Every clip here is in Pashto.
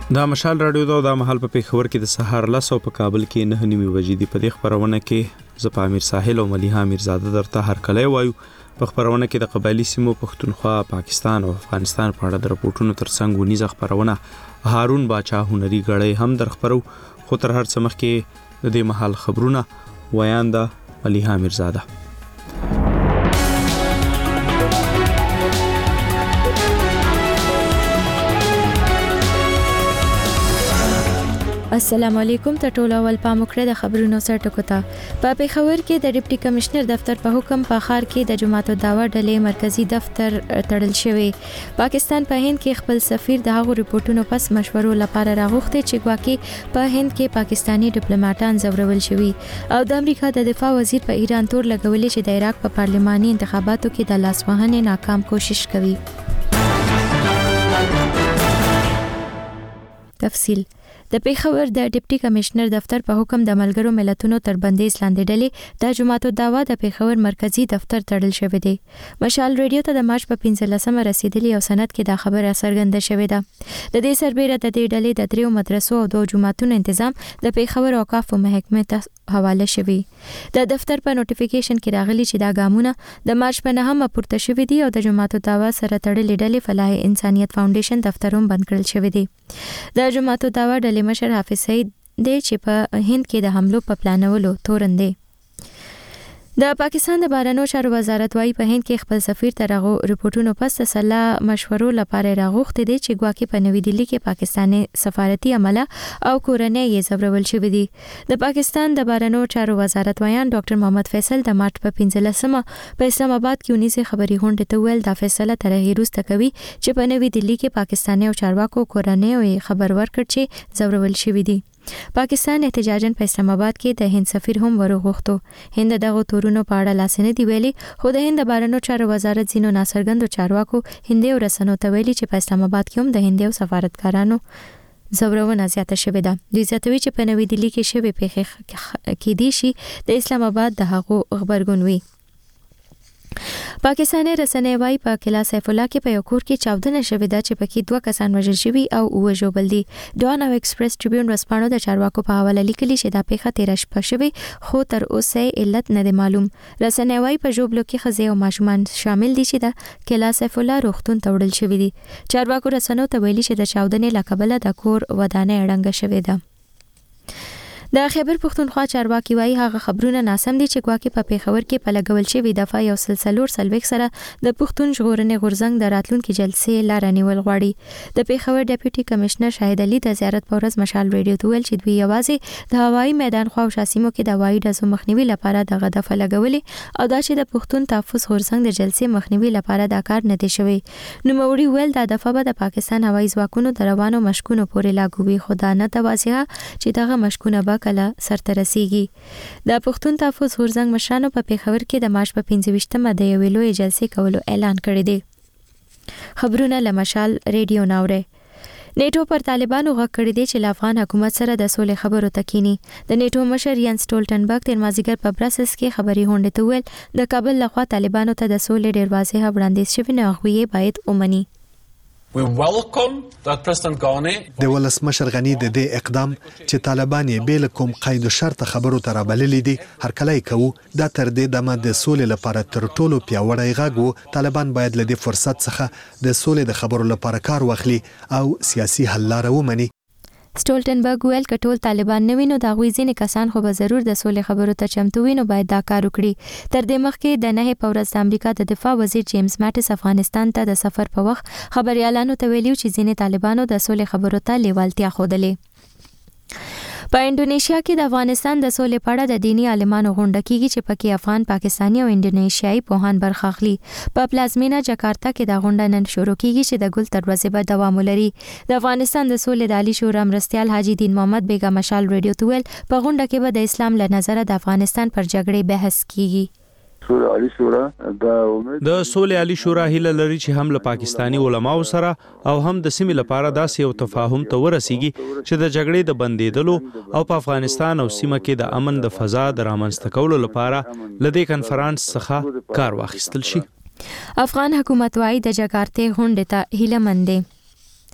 دا مشال رادیو دا مهال په پیښور کې د سهار 10 په کابل کې 9:30 بجې دی. په دې خبرونه کې زه په امیر ساحل او ملیحه امیرزاده درته هر کله وایو. په خبرونه کې د قبایلی سیمو پښتونخوا، پاکستان او افغانستان په اړه د راپورټونو ترڅنګ ونیزه خبرونه هارون باچا هنري غړی هم در خبرو. خو تر هر څه مخکې د دې مهال خبرونه ویانده ملیحه امیرزاده. السلام علیکم. ته ټول اول پام وکړئ د خبرونو سره ټکو ته. په پیښور کې د ډیپټي کمشنر دفتر په حکم په ښار کې د جماعت الدعوه ډلې مرکزی دفتر تړل شوی. پاکستان په هند کې خپل سفیر د هغو ریپورتونو پس مشورو لپاره راغوښتي چې ګواکې په هند کې پاکستانی ډیپلوماټان زورول شوی او د امریکا د دفاع وزیر په ایران تور لګولې چې د عراق په پارلماني انتخاباتو کې د لاسوهنې ناکام کوشش کوي. تفصیل د پیښور د ډیپټي کمشنر دفتر په حکم د ملګرو ملتونو تر بندیز لاندې ډلې د جماعت الدعوه د پیښور مرکزی دفتر تړل شوی دی. مشال ریډیو ته د مارچ په 15 رسیدلی او سند کې دا خبره څرګنده شوې ده. د دې سربېره د دې ډلې د 3 مدرسو او 2 جماعتونو تنظیم د پیښور اوقاف محکمې ته حواله شوی. د دفتر په نوټیفیکیشن کې راغلی چې دا ګامونه د مارچ په 9 پورته شوی دي او د جماعت الدعوه سره تړلې ډلې فلاح انسانیت فاونډیشن دفتر هم بند کړل شوی دی. د جماعت الدعوه ډلې مشر حافظ سعید دی چې په هند کې د حملو په پلانولو تورن دی. د پاکستان د بهرنیو چارو وزارت وايي په هند کې خپل سفیر ته راغو ریپورتونو پس سلا مشورو لپاره راغوښتي دي چې ګواکې په نوې دلی کې پاکستاني سفارتي عمله او کورنۍ یې زورول شوې دي. د پاکستان د بهرنیو چارو وزارت وایان ډاکټر محمد فیصل د مارچ په 15 په اسلام آباد کې ونیسه خبري غونډه ته ویل دا فیصله تر هیروسته کوي چې په نوې دلی کې پاکستاني او چارواکو کورنۍ یې خبر ورکړ چې زورول شوې دي. پاکستان احتجاجاً په اسلام آباد کې د هند سفیر هم ورغوښتو. هند دغه تورونو په اړه لاسنه دی ویلي، خو د هند بهرنیو چارو وزارت ځینو ناڅرګندو چارواکو هندي رسنیو ته ویلي چې په اسلام آباد کې هم د هندي سفارتکارانو زورونه زیاته شوې ده. دوی زیاتوي چې په نوې دلی کې شوی پیښې کې دي شي د اسلام آباد د هغو خبرګون وي. پاکستاني رسنۍ وايي په کلا سیف الله کې په یو کور کې چاودنه شوې ده چې پکې 2 کسان وژل شوي او وژوبل دي. ډان او ایکسپریس ټریبیون رسپانو د چارواکو په حواله لیکلي چې دا پیښه 13 شپه شوې خو تر اوسه علت نه دی معلوم. رسنۍ وايي په ژوبلو کې ښځې او ماشومان شامل دي چې د کلا سیف الله روغتون ته وړل شوي دي. چارواکو رسنیو ته ویلي چې د چاودنې لکبله د کور ودانۍ اړنګه شوې ده. د خیبر پښتونخوا چارواکي وايي هغه خبرونه ناسم دي چې ګواکې په پیښور کې په لګول شوی دفعه یو سلسلور سلويک سره د پښتون ژغورنې غورځنګ د راتلونکو جلسې لار نیول غواړي. د پیښور ډیپټي کمشنر شاهد علي د زیارت په ورځ مشال ریډیو ته ویل چې دوی یوازې د هوایي میدان خو او شاسیمو کې د هوایي ډزو مخنیوي لپاره دغه دفعه لګولې او دا چې د پښتون تحفظ غورځنګ د جلسې مخنیوي لپاره دا کار نه دی شوی. نو موري ویل دا دفعه به د پاکستان هوایي ځواکونو د روانو مشکونو پورې لاګو وي، خو دا نه توازیه چې دغه مشکونه به کله سرته رسیږي. د پښتون تحفظ غورځنګ مشرانو په پیښور کې د مارچ په 15 د یوې لویې جلسې کولو اعلان کړی دی. خبرونه له مشال ریډیو ناوړه. نیټو پر طالبانو غږ کړی دی چې افغان حکومت سره د سولې خبرو تکینی. د نیټو مشر یانس ټولټنبرګ تر مازیګر په براسلز کې خبري غونډه ته ویل د کابل لخوا طالبانو ته د سولې ډیر واضح وړاندیز شوی نه غوي باید ومني. We welcome that President Ghani د ولسمشر غنی د دې اقدام چې طالبان یې بیل کوم قید و شرط خبرو ته رابللې دي هر کله کوو دا تر دې دمه د سولې لپاره تر ټولو پیاوړی غږ. طالبان باید له دې فرصت څخه د سولې د خبرو لپاره کار واخلي او سیاسي حل لاره ومني. سټولټنبرګ ویل کټول طالبان نه وینو دا غوي ځینې کسان خو به ضرور د سولې خبرو ته چمتو وینو باید دا کار وکړي. تر دې مخکې د 9 په ورځ د امریکا د دفاع وزیر جیمز ماټس افغانستان ته د سفر په وخت خبريالانو ته ویلي چې ځینې طالبانو د سولې خبرو ته لیوالتیا ښودلې. په انډونیشیا کې د افغانستان د سولې په اړه د دینی عالمانو غونډه کیږي چې پکې افغان، پاکستاني او انډونیشیایي پوهان برخه اخلي. په پلازمینه جاکارتا کې د غونډه نن شروع کیږي چې د ګل تر ورځې به دوام ولري. د افغانستان د سولې د عالی شورا مرستیال حاجی دین محمد بیگا مشال ریډیو ته ویل په غونډه کې به د اسلام له نظره د افغانستان پر جګړې بحث کیږي. عالی شورا د سولې عالی شورا هیله لري چې هم له پاکستانی علماو سره او هم د سیمې لپاره داسې یو تفاهم ته ورسیږي چې د جګړې د بندیدلو او په افغانستان او سیمه کې د امن د فضا د رامنځته کولو لپاره لدې کنفرانس څخه کار واخیستل شي. افغان حکومت وايي د جاکارتا غونډې ته هیله مند دی.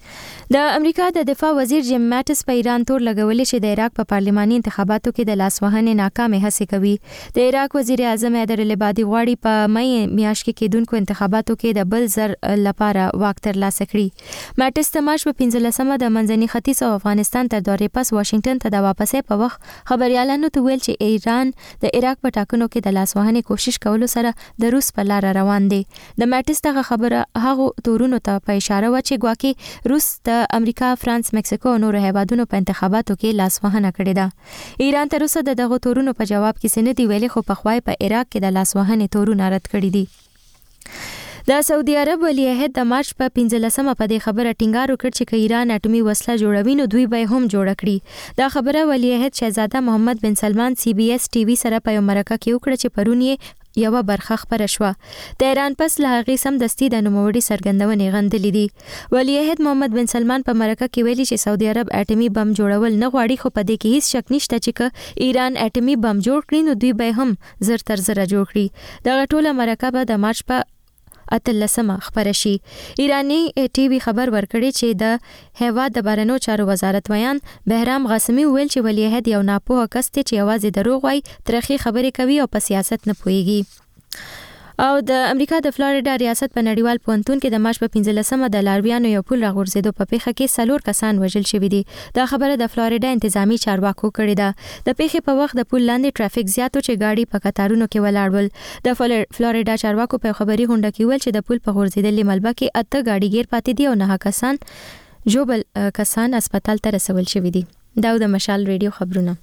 د امریکا د دفاع وزیر جیم ماټس په ایران تور لګولې چې د عراق په پارلماني انتخاباتو کې د لاسوهنې ناکامه هڅه کوي. د عراق وزیر اعظم حیدر العبادي غواړي په مې میاشت کې کېدونکو انتخاباتو کې د بل زر لپاره واک ترلاسه کړي. ماټس د مارچ په 15مه د منځني ختیځ او افغانستان تر دورې پس واشنگټن ته د واپسې په وخت خبريالانو ته ویل چې ایران د عراق په ټاکنو کې د لاسوهنې کوشش کولو سره د روس په لار روان دی. د ماټس دغه خبره هغه تورونو ته په اشاره و چې ګواکې روس د امریکا، فرانس، مکسیکو او نورو هیوادونو په انتخاباتو کې لاسوهنه کړې ده. ایران تر اوسه دغه تورونو په جواب کې څه نه دی ویلي، خو په خوای په عراق کې د لاسوهنې تورونه رد کړي دي. د سعودي عرب ولی عہد د مارچ په 15مه په دې خبره ټینګار وکړ چې ایران اټومي وسله جوړوي نو دوی به هم جوړ کړي. دا خبره ولی عہد شهزاده محمد بن سلمان CBS TV سره په یو مرکه کې وکړه چې پرون یې یو برخه خبره شوه. د ایران پس له هغې سم دستي د نوموړي څرګندونې غندلې دي. ولی عہد محمد بن سلمان په مرکه کې ویلي چې سعودي عرب اټومي بم جوړول نه غواړي، خو په دې کې هیڅ شک نشته چې ایران اټومي بم جوړ کړي نو دوی به هم زر تر زر جوړ کړي. دغه ټوله مرکه به د مارچ په 18مه خبره شي. ایرانی TV خبر ورکړي چې د هیواد د بهرنیو چارو وزارت ویان بهرام قاسمي ویل چې ولی عہد یو ناپوه کس دی چې یوازې دروغ وایي، ترخی خبرې کوي او په سیاست نه پوهیږي. او د امریکا د فلوریډا ریاست په نړیوال پوهنتون کې د مارچ په 15مه د لارویانو یو پل راغورځېدو په پیښه کې 4 کسان وژل شوي دي. دا خبره د فلوریډا انتظامی چارواکو کړې ده. د پیښې په وخت د پل لاندې ټرافیک زیات و چې گاډي په قطارونو کې ولاړ ول. د فلوریډا چارواکو په خبري غونډه کې ویل چې د پل په غورځېدلې ملبه کې 8 گاډي ګیر پاتې دي او 9 کسان جوبل کسان هسپتال ته رسول شوي دي. دا د مشال ریډیو خبرونه.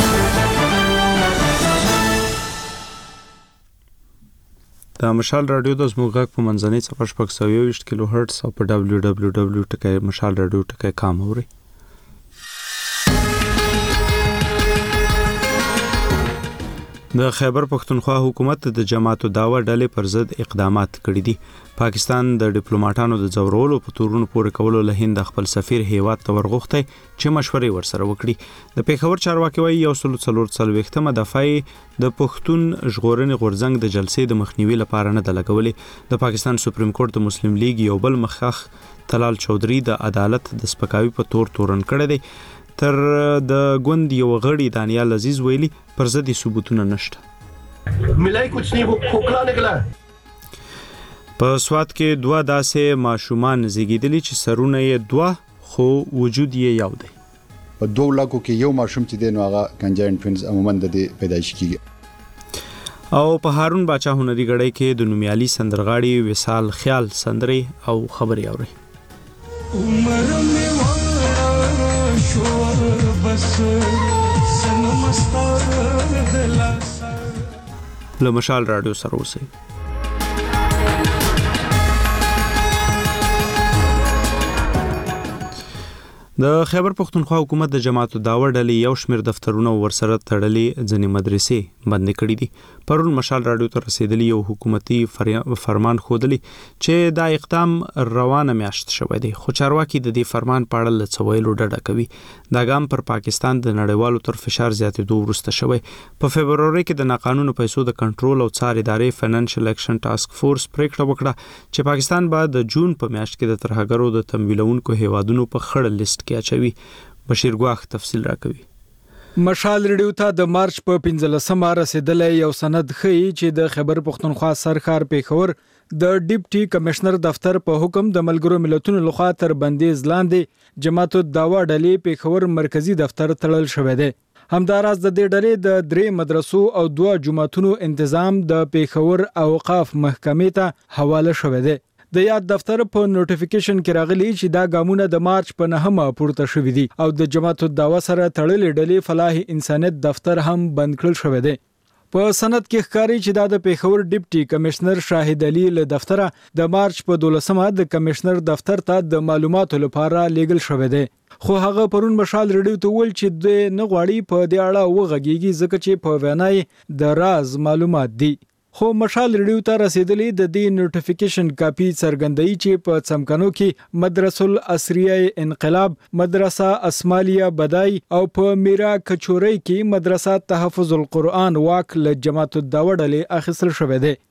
د مشال رادیو د زموږ غږ په منځنۍ څپه 620 کیلو هرتز او په www.mashalradio.com اوري. د خیبر پختونخوا حکومت د جماعت الدعوه ډلې پر ضد اقدامات کړي دي. پاکستان د ډیپلوماټانو د ځورولو په تورونو پورې کولو له هند خپل سفیر هیواد ته ورغوښتي چې مشورې ورسره وکړي. د پیښور چارواکي وايي 144مه دفعه د پښتون ژغورنې غورځنګ د جلسې د مخنیوي لپاره نه د لګولې. د پاکستان سپریم کورټ د مسلم لیگ یو بل مخخ طلال چودري د عدالت د سپکاوي په تورن کړی دی. تر د ګوند یو غړي دانیال عزیز ویلي پر ضد ثبوتونه نشته. ملای کچھ نہیں وہ کھوکھلا نکلا. په سواد کې 2 داسې ماشومان زیږیدلي چې سرونه یې 2 خو وجود یې یو دی. په 2 لکو کې یو ماشوم چې دی نو هغه کنجاین ټوینز عموما د پیدایش کیږي. او په هارون باچا هنري غړی کې د نومیالي سندرغاړي وصال خیال سندري او خبري اوري. عمر می بس له مشال رادیو سره اوسئ. د خیبر پختونخوا حکومت د جماعت الدعوه ډلې یو شمېر دفترونه ورسره تړلې ځینې مدرسې بند کړې دي. پرون مشال رادیو ته رسیدلی یو حکومتي فرمان ښودلی چې دا اقدام روانه میاشت شوی دی، خو چارواکي د دې فرمان په اړه له څه ویلو ډډه کوي. دا ګام پر پاکستان د نړیوالو تر فشار زیاتېدو وروسته شوی. په فبروري کې د ناقانونه پیسو د کنټرول او څار ادارې فاینانشل اکشن ټاسک فورس پریکړه وکړه چې پاکستان به د جون په میاشت کې د ترهګرو د تمویلونکو هیوادونو په خړه لیست کې اچوي. بشیر ګواخ تفصیل راکوي. مشال ریډیو ته د مارچ په 15مه رسیدلې یو سند ښیي چې د خیبر پختونخوا سرکار پیښور د ډیپټي کمشنر دفتر په حکم د ملګرو ملتونو لخوا تر بندیز لاندې جماعت الدعوه ډلې پیښور مرکزی دفتر تړل شوی دی. همداراز د دې ډلې د 3 مدرسو او 2 جماعتونو تنظیم د پیښور اوقاف محکمې ته حواله شوی دی. د یاد دفتر په نوټیفیکیشن کې راغلی چې دا ګامونه د مارچ په 9مه پورته شوې دي او د جماعت الدعوه سره تړلې ډلې فلاح انسانیت دفتر هم بند کړل شوی دی. په سند کې ښکاري چې دا د پیښور ډیپټي کمشنر شاهد علي له دفتره د مارچ په 12مه د کمشنر دفتر ته د معلوماتو لپاره لیږل شوی دی. خو هغه پرون مشال ریډیو ته ویل چې د نه غواړي په دې اړه وغږیږي ځکه چې په وینای د راز معلومات دي. خو مشال ریډیو ته رسیدلی د دې نوټیفیکیشن کاپی څرګندوي چې په څمکنو کې مدرسه الاسریه انقلاب، مدرسه اسمالیه بدای او په میرا کچوري کې مدرسه تحفظ القرآن واک له جماعت الدعوه ډلې اخیستل شوې ده.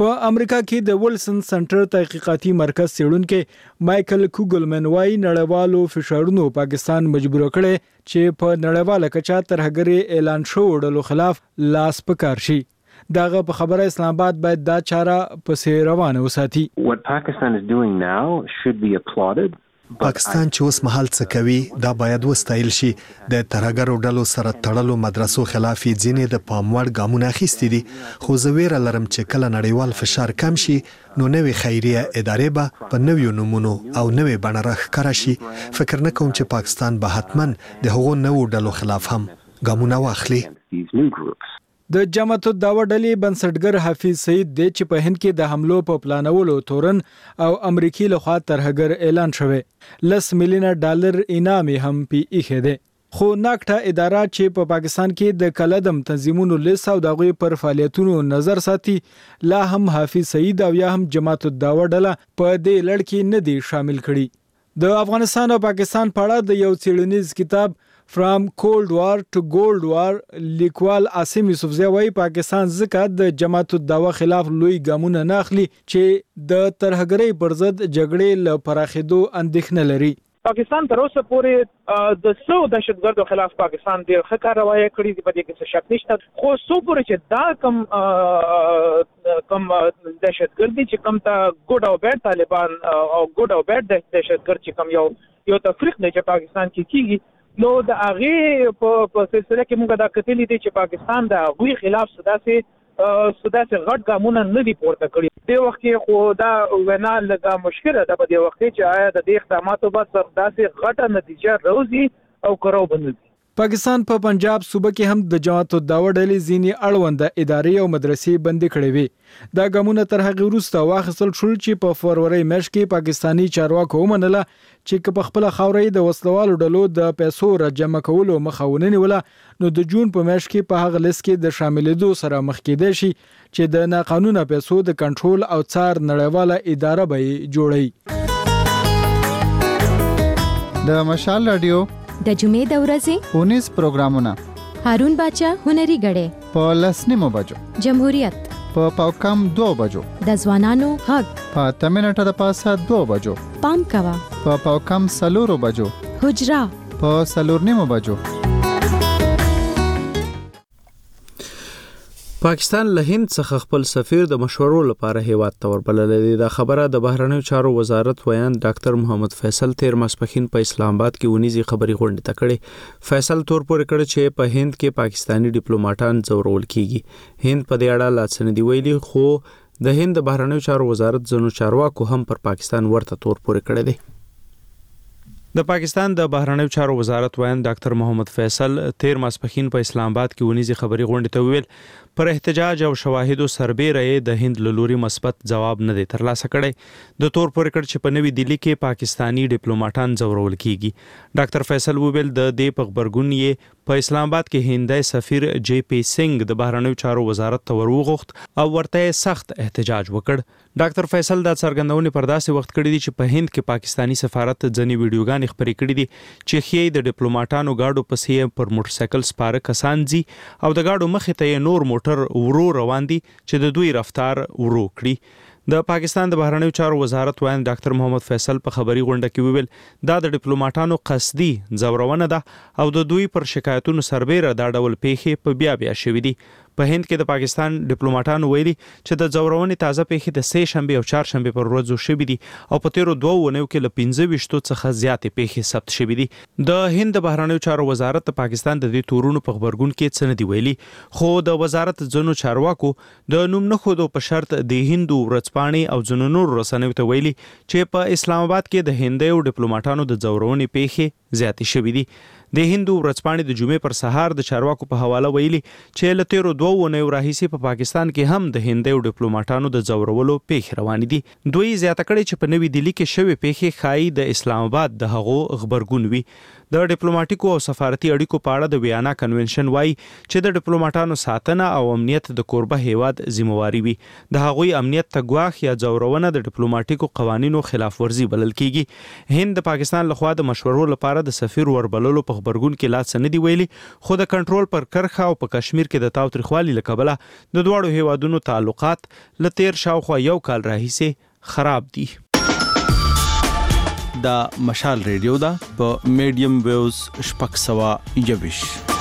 په امریکا کې د ویلسن سنټر تحقیقاتي مرکز څېړونکي مایکل کوګلمن وايي نړیوالو فشارونو پاکستان مجبور کړي چې په نړیواله کچه ترهګرۍ اعلان شوو ډلو خلاف لاس پکار شي. داغه په خبره اسلام آباد باید دا چاره پسې روانه وساتي. What Pakistan is doing now should be applauded. پاکستان چې اوس مهال څه کوي دا باید وستایل شي. د ترهګرو ډلو سره تړلو مدرسو خلاف ځینې د پاموړ ګامونه اخیستي دي، خو زه ویره لرم چې کله نړیوال فشار کم شي نو نوې خیریه ادارې به په نویو نمونو او نوې بڼه راښکاره شي. فکر نه کوم چې پاکستان به حتما د هغو نوو ډلو خلاف هم ګامونه واخلي. د جماعت الدعوه ډلې بنسټګر حافظ سعید د چې په هند کې د حملو په پلانولو تورن او امریکای لخوا ترهګر اعلان شوه. $10 ملیون انعام هم پی ایښه ده. خو ناکټه اداره چې په پاکستان کې د کلدم تنظیمونو لیست او دغه پر فعالیتونو نظر ساتي لا هم حافظ سعید او یا هم جماعت الدعوه ډله په دې لړ کې نه دي شامل کړي. د افغانستان او پاکستان په اړه د یو څېړنیز کتاب From Cold War to Gold War لیکوال عاصم یوسفزی وايي پاکستان ځکه د جماعت الدعوه خلاف لوی ګامونه نه اخلي چې د ترهګرۍ پر ضد جګړې له پراخېدو اندېښنه لري. پاکستان تر اوسه پورې د څو دهشتګردو خلاف پاکستان ډېر ښه کاروایی کړې دي، په دې کې څه شک نشته. خو څو پورې چې دا کم دهشتګرد دي چې کم ته ګوډ او بیډ طالبان او ګوډ او بیډ دهشتګرد چې کم یو تفریق دی چې پاکستان کې کیږي، نو د هغې په سلسله کې موږ دا کتلي دي چې پاکستان د هغوی خلاف داسې غټ ګامونه نه دي پورته کړي. دې وخت کې خو دا وینا لږه مشکله ده په دې وخت کې چې آیا د دې اقداماتو بعد داسې غټه نتیجه راوځي او که راوبنځي. پاکستان په پنجاب صوبه کې هم د جماعت الدعوه ډلې ځینې اړونده ادارې او مدرسې بندې کړې وې. دا ګامونه تر هغې وروسته واخیستل شول چې په فروری میاشت کې پاکستاني چارواکو ومنله چې په خپله خاوره د وسلوالو ډلو د پیسو راجمع کولو مخه ونه نیوله نو د جون په میاشت کې په هغه لیست کې د شاملېدو سره مخ کېدای شي چې د ناقانونه پیسو د کنټرول او څار نړیواله اداره به یې جوړوي. د مشال رادیو د جمعې د ورځې 19 پروګرامونه هارون باچا هنري غړې په 10 بجو، جمهوریت په پاوکم 2 بجو، د ځوانانو حق په 8 منټه د پاسه 2 بجو، پام کوا په پاوکم 4 بجو، حجرا په 4 بجو. پاکستان له هند څخه خپل سفیر د مشورو لپاره هیواد ته وربللی دی. دا خبره د بهرنیو چارو وزارت ویان ډاکټر محمد فیصل تیر ماسپښین په اسلام آباد کې ونیزي خبري غونډه ته کړې. فیصل تور پورې کړ چې په هند کې پاکستانی ډیپلوماټان ځورول کیږي. هند په دې اړه لا څه نه دی ویلي، خو د هند د بهرنیو چارو وزارت ځینو چارواکو هم پر پاکستان ورته تور پورې کړی دی. د پاکستان د بهرنیو چارو وزارت ویان ډاکټر محمد فیصل تیر ماسپښین په اسلام آباد کې ونیزي خبري غونډه ته ویل پر احتجاج او شواهدو سربېره د هند له لوري مثبت ځواب نه دی ترلاسه کړی. د تور پورې کړ چې په نوې دلی کې پاکستانی ډیپلوماټان ځورول کیږي. ډاکټر فیصل وویل د دې په خبرګون یې په اسلام آباد کې هندای سفیر جی پی سنگ د بهرنیو چارو وزارت ته وروغوښت او ورته سخت احتجاج وکړ. ډاکټر فیصل دا څرګندونې پر داسې وخت کړې دي چې په هند کې پاکستانی سفارت ځینې ویډیوګانې خپرې کړې دي چې ښیي د ډیپلوماټانو گاډو پسې پر موټر سایکل سپاره کسان ځي او د گاډو مخې ته نور موټر ورو روان دي چې د دوی رفتار ورو کړي. د پاکستان د بهرنیو چارو وزارت ویان ډاکټر محمد فیصل په خبري غونډه کې ویل دا د ډیپلوماټانو قصدي ځورونه ده او د دوی پر شکایتونو سربېره دا ډول پیښې په بیا شوې دي. په هند کې د پاکستان ډیپلوماټانو ویلي چې د ځورونې تازه پیښې د سه شنبه او چهار شنبه پر ورځو شوې دي او په تیرو 2 ونیو کې له 25 څخه زیاتې پیښې ثبت شوې دي. د هند د بهرنیو چارو وزارت د پاکستان د دې تورونو په خبرګون کې څه نه دی ویلي، خو د وزارت ځینو چارواکو د نوم نه خودو په شرط د هندو ورځپاڼې او ځینو نور رسنیو ته ویلي چې په اسلام آباد کې د هندیو ډیپلوماټانو د ځورونې پیښې زیاتې شوې دي. د هندو ورځپاڼې د جمعې پر سهار د چارواکو په حواله ویلي چې له تیرو 2 ونیو راهیسې په پاکستان کې هم د هندیو ډیپلوماټانو د ځورولو پیښې روانې دي. دوی زیاته کړې چې په نوې دلی کې شوې پیښې ښایي د اسلام آباد د هغو خبرګون وي. د ډیپلوماټیکو او سفارتي اړیکو په اړه د ویانا کنونشن وایي چې د ډیپلوماټانو ساتنه او امنیت د کوربه هیواد ذمہواری وي. د هغوی امنیت ته ګواښ یا ځورونه د ډیپلوماټیکو قوانینو خلاف ورزي بلل کیږي. هند د پاکستان لخوا د مشورو لپاره د سفیر وربللو په خبرګون کې لا څه نه دی ویلي، خو د کنټرول پر کرښه او په کشمیر کې د تاوتریخوالي له کبله د دواړو هیوادونو تعلقات له تیر شاوخوا یو کال راهیسې خراب دي. دا مشال ریډیو دا په میډیم ویوز 621.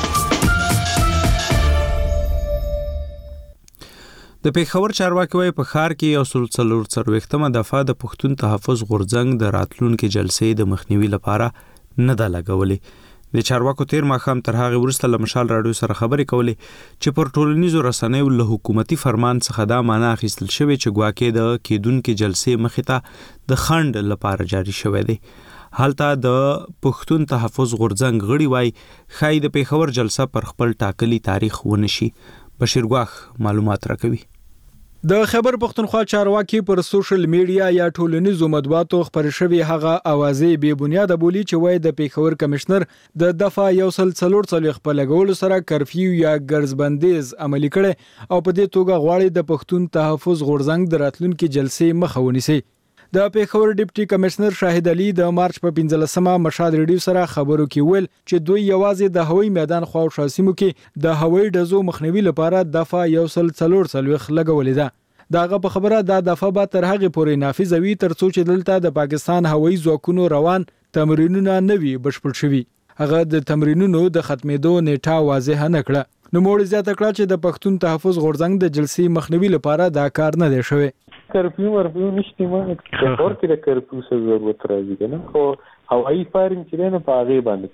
د پیښور چارواکي وايي په ښار کې یو 44 دفعه د پښتون تحفظ غورځنګ د راتلونکي جلسې د مخنیوي لپاره نه ده لګولې. د چارواکو تیر ماښام تر هغه وروسته له مشال راډیو سره خبرې کولې چې پر ټولنیزو رسنیو له حکومتي فرمان څخه دا معنا اخیستل شوې چې ګواکې د کېدونکې جلسې مخې ته د خنډ لپاره جاري شوی دی. هلته د پښتون تحفظ غورځنګ غړي وایي ښایي د پیښور جلسه پر خپل ټاکلي تاریخ ونشي. بشیر ګواخ معلومات راکوي. د خیبر پختونخوا چارواکي پر سوشل میډیا یا ټولنیزو مطبوعاتو خبر شوی هغه اوازې بې بنیاده بولی چې وای د پیښور کمشنر د دفعه 144 خپل لګول سره کرفیو یا ګرځبندیز عملی کړي او په دې توګه غواړي د پښتون تحفظ غورځنګ د راتلونکي جلسې مخه ونیسي. د پیښور ډیپټي کمشنر شاهد علي د مارچ په 15مه مشال ریډیو سره خبرو کې ویل چې دوی یوازې د هوایي میدان خواوشا سیمو کې د هوایي ډزو مخنیوي لپاره دفعه 144 لګولې ده. داغه په خبره دا دفعه به تر هغه پورې نافذ وي تر څو چې دلته د پاکستان هوایي ځواکونو روان تمرینونه نوي بشپړ شوي. هغه د تمرینونو د ختمېدو نیټه واضح نه کړه. نو موږ زیاته کړه چې د پښتون تحفظ غورځنګ د جلسې مخنیوي لپاره دا کار نه دی شوی. کرفیو نشته ما اور کې د کرفیو څه ضرورت راځي کنه خو هوایي فایرینګ چې نه په هغه باندې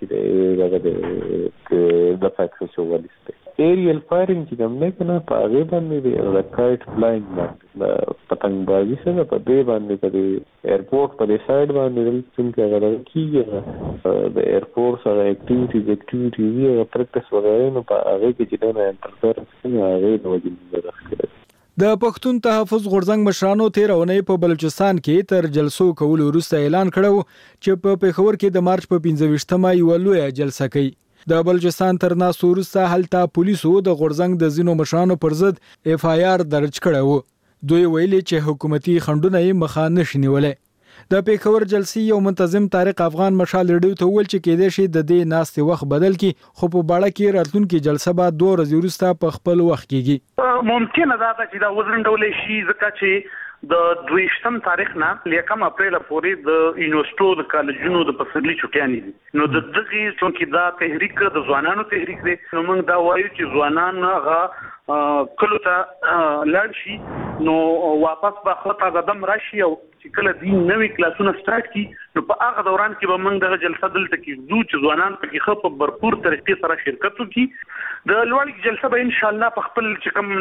کې د فاکس شو ولسته ایریل فایرینګ چې کوم نه کنه په هغه باندې د کایټ فلاینګ باندې پتنګ بازي سره په دې باندې په ایرپورټ په دې سایډ باندې څنګه غواړي کیږي د ایرپورټ سره اکټیویټي وی پریکټس وغیرہ نو په هغه کې چې نه انټرفیرنس نه هغه د وجې راځي. د پښتون تحفظ غورځنګ مشرانو تیر اونۍ په بلوچستان کې تر جلسو کولو وروسته اعلان کړو چې په پیښور کې د مارچ په 25مه یو لوی جلسه کوي. د بلوچستان تر ناسو وروسته هلته پولیسو د غورځنګ د ځینو مشرانو پر ضد اف آی آر درج کړو. دوی ویلي چې حکومتي خنډونه یې مخه نشي نیولای. د پیښور جلسې یو منتظم طارق افغان مشال ریډیو ته ویل چې کېدای شي د دې ناستې وخت بدل کی خو په باړه کې راتلونکي جلسه به 2 ورځې وروسته په خپل وخت کېږي. ممکنه ده چې دا وزرندول شي ځکه چې د 22 تاریخ نه لیکم اپریل پورې د یونیورسيټو د کالجونو د پسرلي چټیانې دي. نو د دغه څونکې دا تحریک د ځوانانو تحریک دی. نو موږ دا وایو چې ځوانان هغه کله ته لاړ شي نو واپس به خطا قدم راشي او چې کله دین نوې کلاسونه سٹارټ کی نو په هغه دوران کې به موږ دغه جلسه دلته کې زو چې ځوانان په کې په برپور طریقې سره شرکت وکړي. د لوړ جلسه به ان شاء الله په خپل چې کوم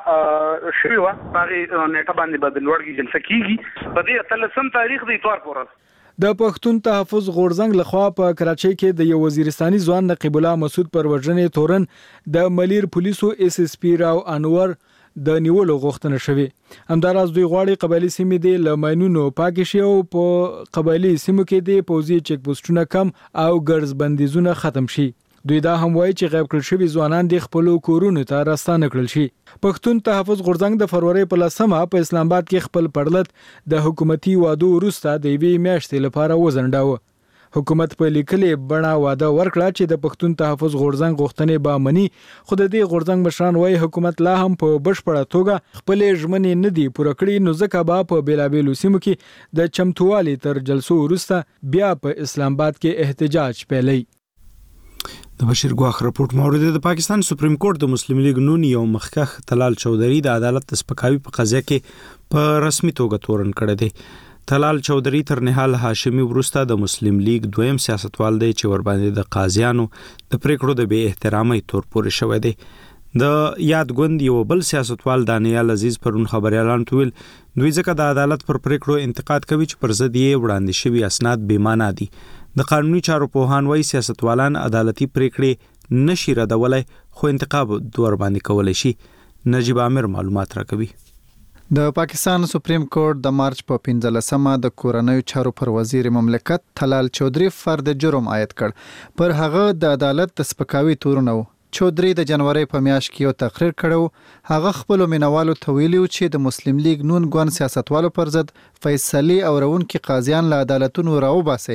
نیټه شوی و هغه نیټه باندې به د لوړ جلسه کیږي په دې 13 تاریخ د اتوار پورې. د پښتون تحفظ غورځنګ لخوا په کراچۍ کې د یو وزیرستاني ځوان نقیب الله مسعود پر وژنې تورن د ملیر پولیسو اس اس پی راو انور د نیولو غوښتنه شوې. همداراز دوی غواړي قبایلی سیمې د لماینونو پاک شي او په قبایلی سیمو کې د پوزي چک پوسټونه کم او ګرځ بندیزونه ختم شي. دوی دا هم وایي چې غیب کړل شوی ځوانان د خپل کورونو ته راستانه کړل شي. پښتون تحفظ غورځنګ د فروری په 10مه په اسلام آباد کې خپل پړلت د حکومتي وادو وروسته د یوې میاشتې لپاره وزنډاوه. حکومت په لیکلې بڼه واده ورکړه چې د پښتون تحفظ غورځنګ غوښتنې به مني خو د دې غورځنګ مشران وایي حکومت لا هم په بشپړه توګه خپل ژمنې نه دي پوره کړې نو ځکه به په بیلابیلو سیمو کې د چمتووالي تر جلسو وروسته بیا په اسلام آباد کې احتجاج پیلوي. د بشیر ګواخ راپورټ مورد د پاکستان سپریم کورټ د مسلم لیگ نون یو مخکخ طلال چودھری د عدالت د سپکاوي په قضیه کې په رسمي توګه تورن کړی دی. طلال چودھری تر نهال هاشمی وروسته د مسلم لیگ دویم سیاستوال دی چې ور باندې د قاضیانو د پریکړو د بے احترامۍ تور پورې شوی دی. د یاد ګوند یو بل سیاستوال دانیال عزیز پرون خبريالان تویل دوی ځکه د عدالت پر پریکړو انتقاد کوي چې پر ضد یې وړاندې شوی اسناد بې معنی دي. د قانوني چارو پوهان وایي سیاستوالان عدالتي پریکړې نشي ردولای خو انتقاد دور باندې کولای شي. نجیب عامر معلومات راکوي. د پاکستان سپریم کورټ د مارچ په 15مه د کورنیو چارو پر وزیر مملکت طلال چودھری فرد جرم عاید کړ. پر هغه د عدالت د سپکاوي تورونه و. چودھری د جنوري په میاشت کې یو تقریر کړو. هغه خپل مینوالو ته ویلي چې د مسلم لیگ نون ګوند سیاستوالو پر ضد فیصلې او روونکي قاضیان له عدالتونو راوباسي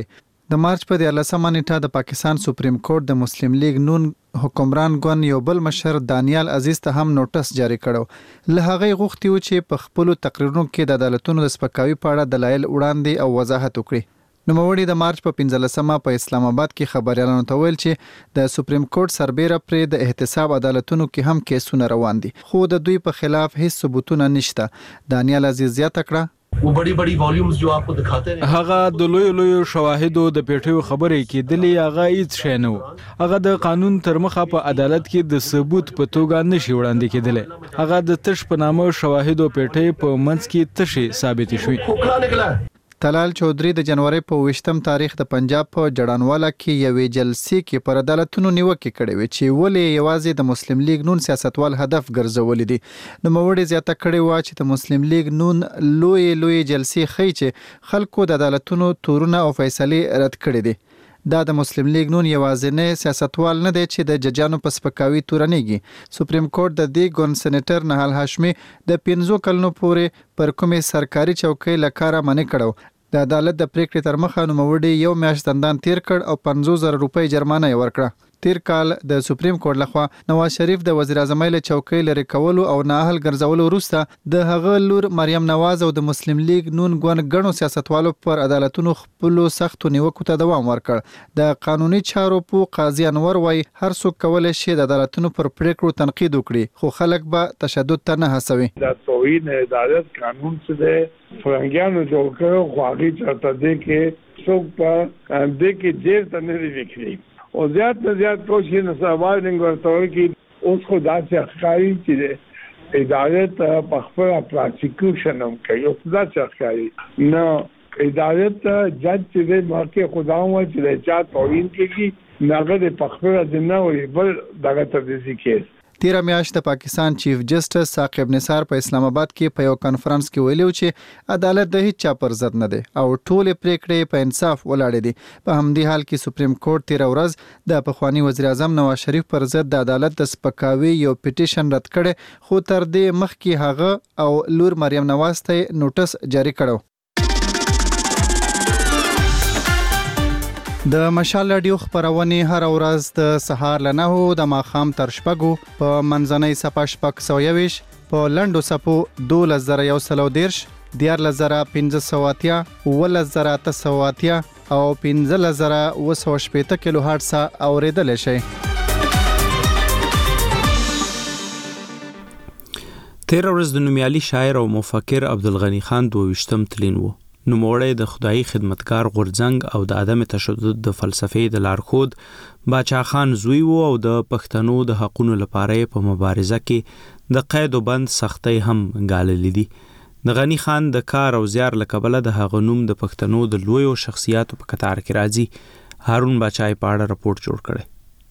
د مارچ په 14مه نیټه د پاکستان سپریم کورټ د مسلم لیگ نون حکمران ګوند یو بل مشر دانیال عزیز ته هم نوټس جاری کړو. له هغه غوښتي و چې په خپل تقریرونو کې د عدالتونو د سپکاوي په اړه دلایل وړاندې او وضاحت وکړي. نوموړي د مارچ په 15مه په اسلام آباد کې خبريالانو ته ویل چې د سپریم کورټ سربېره پرې د احتساب عدالتونو کې هم کیسونه روان دي، خو د دوی په خلاف هیڅ ثبوتونه نشته. دانیال عزیز زیاته کړه वो बड़ी वॉल्यूम्स जो आपको दिखाते हैं هغه د لوی شواهدو د پیټیو خبرې کېدلې، هغه هیڅ شی نه و. هغه د قانون تر مخه په عدالت کې د ثبوت په توګه نشي وړاندې کېدلی. هغه د تش په نامه شواهدو پیټی په منځ کې تشي ثابت شوی. खोखला निकला. طلال چودھری د جنوري په 20م تاریخ د پنجاب په جړانواله کې یوې جلسې کې پر عدالتونو نیوکه کړې و چې ولې یوازې د مسلم لیگ نون سیاستوال هدف ګرځولې دي. نوموړي زیاته کړې و چې د مسلم لیگ نون لوی جلسې خي چې خلکو د عدالتونو تورونه او فیصله رد کړې دي. دا د مسلم لیگ نون یوازینی سیاستوال نه دی چې د ججانو په سپکاوي تورنېږي. سپریم کورټ د دې ګوند سېنیټر نهال هاشمي د 15 کلونو پورې پر کومې سرکاري چوکۍ لکاره منې کړو. د عدالت د پریکړې تر مخه نوموړي یو میاشت زندان تیر کړ او 50,000 روپۍ جرمانه یې ورکړه. تیر کال د سپریم کورټ لخوا نواز شریف د وزیر اعظم له چوکۍ لري کولو او نااهل ګرځولو وروسته د هغه لور مریم نواز او د مسلم لیگ نون ګوند غنو سیاستوالو پر عدالتونو خپل سخت نیوکو ته دوام ورکړ. د قانوني چارو په قاضي انور وای هر څوک کولای شي د عدالتونو پر پریکړو تنقید وکړي، خو خلک به تشدد ته نه هڅوي. د توهین عدالت قانون څه دی فرنګیانو جوړ کړو، خو هغه چاته دی کې څوک په دې کې جیل ته نه لیکلي او زیات نه زیات کوشش نه سوال نه ورته کی اوس خدا چې ښکاری چې عدالت په خپل پراکټیکوشن هم کوي او خدا چې ښکاری نه عدالت جج چې مارکه خدا و چې چا توهین کوي ناګه په خپل د نه وي بل دغه تدریسي کیس. تیر میاشت د پاکستان چیف جسټس ثاقب نثار په اسلام آباد کې په یو کانفرنس کې ویلو چې عدالت د هیڅ چا پر ضد نه دی او ټول پریکړې په انصاف ولاړې دي. په همدې حال کې سپریم کورټ تیر ورځ د پخوانی وزیر اعظم نواز شریف پر ضد د عدالت د سپکاوي یو پټیشن رد کړي، خو تر دې مخکې هغه او لور مریم نواز ته نوټس جاری کړو. د مشال رادیو خبرونه هر ورځ د سهار ل 9 د ماخام تر شپږو په منځنۍ صفه شپږ 120 په لندو صفو 2110 14580 11880 او 15980 کیلو هرتز اوریدل شي. تیر ورځ د نومیالي شاعر او مفکر عبدالغنی خان 22م تلین وو. نوموړی د خدایي خدمتګار غورځنګ او د عدم تشدد د فلسفې د لارښود باچا خان زوی وو او د پښتنو د حقوقو لپاره په مبارزه کې د قید او بند سختۍ هم ګاللې دي. د غنی خان د کار او زیار لکبله د هغه نوم د پښتنو د لویو شخصیاتو په کتار کې راځي. هارون بچای په اړه راپورټ جوړ کړي.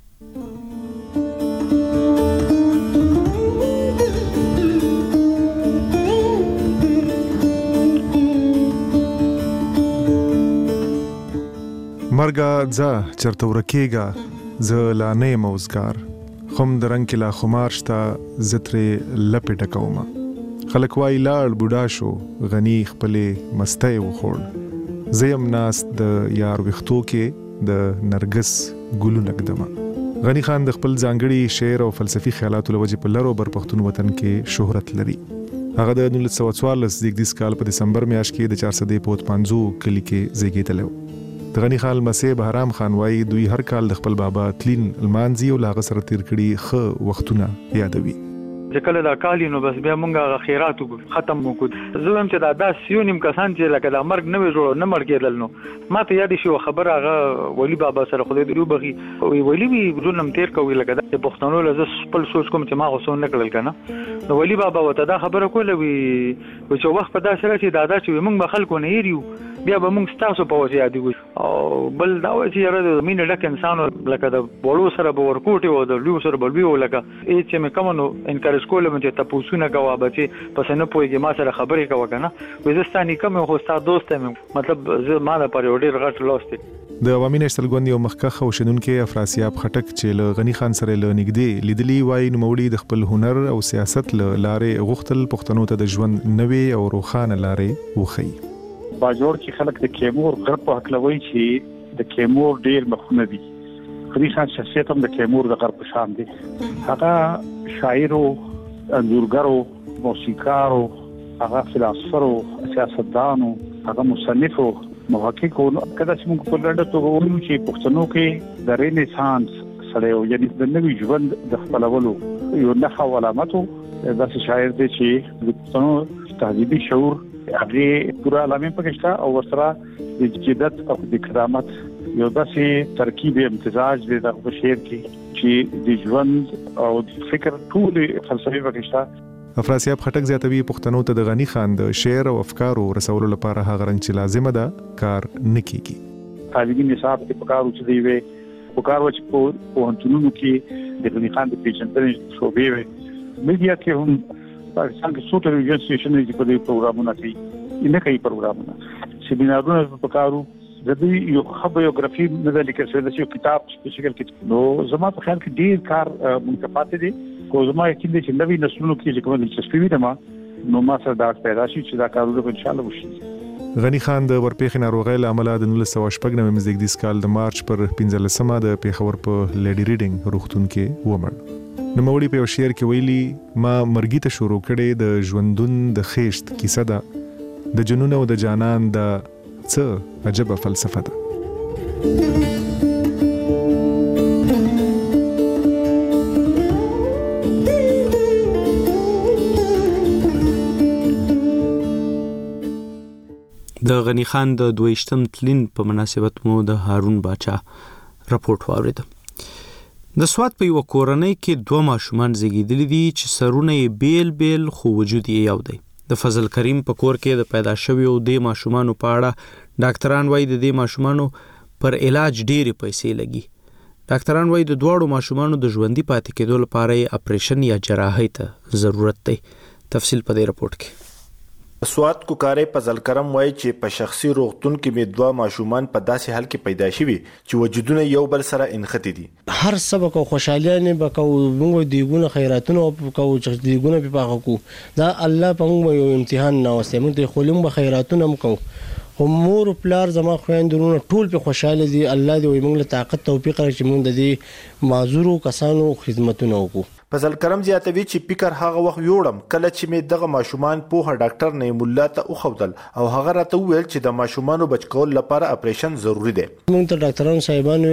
مرګه ځه چرته ورکېږه زه لا نه یم اوزګار، خم د رنګ کې لا خمار شته زه ترې لپې ډکومه. خلک وایي لاړ بوډا شو غني خپلې مستی وخوړ، زه یم ناست د یار ویښتو کې د نرګس ګلونه ږدمه. غني خان د خپل ځانګړي شعر او فلسفي خیالاتو له وجې په لر او بر پښتون وطن کې شهرت لري. هغه د 1944 کال په دسمبر میاشت کې د 400 پوت پانزو کلی کې زیږېدلی و. د غنی خان مسیح بهرام خان وایي دوی هر کال د خپل بابا تلین المانزي او لاغه سره تیر کړي خو وختونه یادوي. چې کله دا کال نو بس بیا مونږه خیرات ختم وکړو. زه هم چې دا سیونیم کسان چې لکه د مرګ نه ویژو نه مړ کېدل نو ما ته یاد شي خبره هغه ولی بابا سره خو دې روبغي ولی وی ورونم تیر کوي لکه د پښتنو لزه خپل سوچ کوم چې ما غوښون نکړل کنه نو ولی بابا وته دا خبره کوله وی چې وخت په داسې راځي دا چې مونږ به خلکو نه یریو بیا به مونږ تاسو په وجه یادو او بل دا و چې یاره د مینه ډک انسانو لکه د وړو سره به ورکوټي او د لوی سره بل ویو لکه چې مې کوم نو انکریج کولم چې تاسو نه کوه بچي پس نه پوهیږي ما سره خبرې کوه کنه وزستاني کوم خو ستاسو دوست مې مطلب زه ما د پاره ډېر غټ لوست د عوامي نشل ګوند یو مخکخ او شنونکو افراسیاب خټک چې له غنی خان سره له نږدې لیدلی وای نو مولوی د خپل هنر او سیاست لارې غختل پښتنو ته د ژوند نوې او روخانه لارې وخی. باجوړ چې خلک د کیمور غرب په حق لوي چې د کیمور ډیر مخونه دي. فري خان شخصیت هم د کیمور د غرب شان دي. هغه شاعر او انځورګر او موسیقار او هغه فلسفه او سیاستدان او هغه مصنف او محقق او کله چې موږ په لړ توګه وایو چې پښتنو کې د رینیسانس سره یعنی د نوي ژوند د خپلولو یو نښه او علامت داسې شاعر دی چې د پښتنو تهذیبي شعور هغه پورا علامه پکښتا او ورسره د جدت او د کرامت یو داسې ترکیب امتزاج دی د شعر کې چې د ژوند او د فکر ټول فلسفي پکښتا. افراسیاب خټک زیاتوي پښتنو ته د غنی خان د شعر او افکارو رسولو لپاره هغه رنګ چې لازمه ده کار نکېږي. تعلیمي نصاب کې پکارو چې دی وي پکارو چې په انټونو کې د غنی خان د پیژندنې شوبې وي. میډیا کې هم پاکستان کې څو ټلویزیون سټیشنونه چې په دې پروګرامونه کوي نه کوي پروګرامونه سیمینارونه پکارو د دې یو خبريوګرافي نه د لیکل شوی د کتاب په شکل کې. نو زما په خیال کې ډیر کار متفاوت دي. کو زما یقین دی چې نوې نسلونو کې چې کوم دلچسپي وي نو ما سره دا پیدا شي چې دا کارونه ان شاء الله وشي. غنی خان د ورپېښې ناروغۍ له امله د 1999 مزدګدیس کال د مارچ پر 15مه د پیښور په لیډي ریډینګ روغتون کې ومړ. نوموړي په یو شعر کې ویلي ما مرګي ته شروع کړې د ژوندون د خېشت کیسه ده د جنون او د جانان د څه عجبه فلسفه ده. د غنی خان د 22م تلین په مناسبت مو د هارون باچا راپورټ واورید. د سوات په یو کورنۍ کې 2 ماشومان زیږیدلي دي چې سرونه یې بیل خو وجود یې یو دی. د فضل کریم په کور کې د پیدا شویو د ماشومانو په اړه ډاکټران وایي د دې ماشومانو پر علاج ډېرې پیسې لګي. ډاکټران وایي د دوړو ماشومانو د ژوندۍ پاتې کېدو لپاره اپریشن یا جراحي ته ضرورت دی. تفصیل په دې راپورټ کې. سوات کوکارې فضل کرم وایي چې په شخصي روغتون کې می 2 ماشومان په داسې حال کې پیدا شوي چې وجودونه یو بل سره انختی دي. هر سبق او خوشاليانه بکو موږ دیګونه خیراتونه او کو چې دیګونه په پاغه کو دا الله په موږ یو امتحان نه وسه موږ د خلم به خیراتونه مکو مور پلار زما خويندرونه ټول په خوشاله دي. الله دې موږ له طاقت توفیق راکړي چې موږ د دې معذورو کسانو خدمتونه وکړو. فضل کرم زیاتوي چې فکر هغه وخت یوړم کله چې می دغه ماشومان په ډاکټر نعیم الله ته وخودل او هغه راته ویل چې د ماشومانو بچکول لپاره اپریشن ضروری دی. موږ ته ډاکټرانو صاحبانو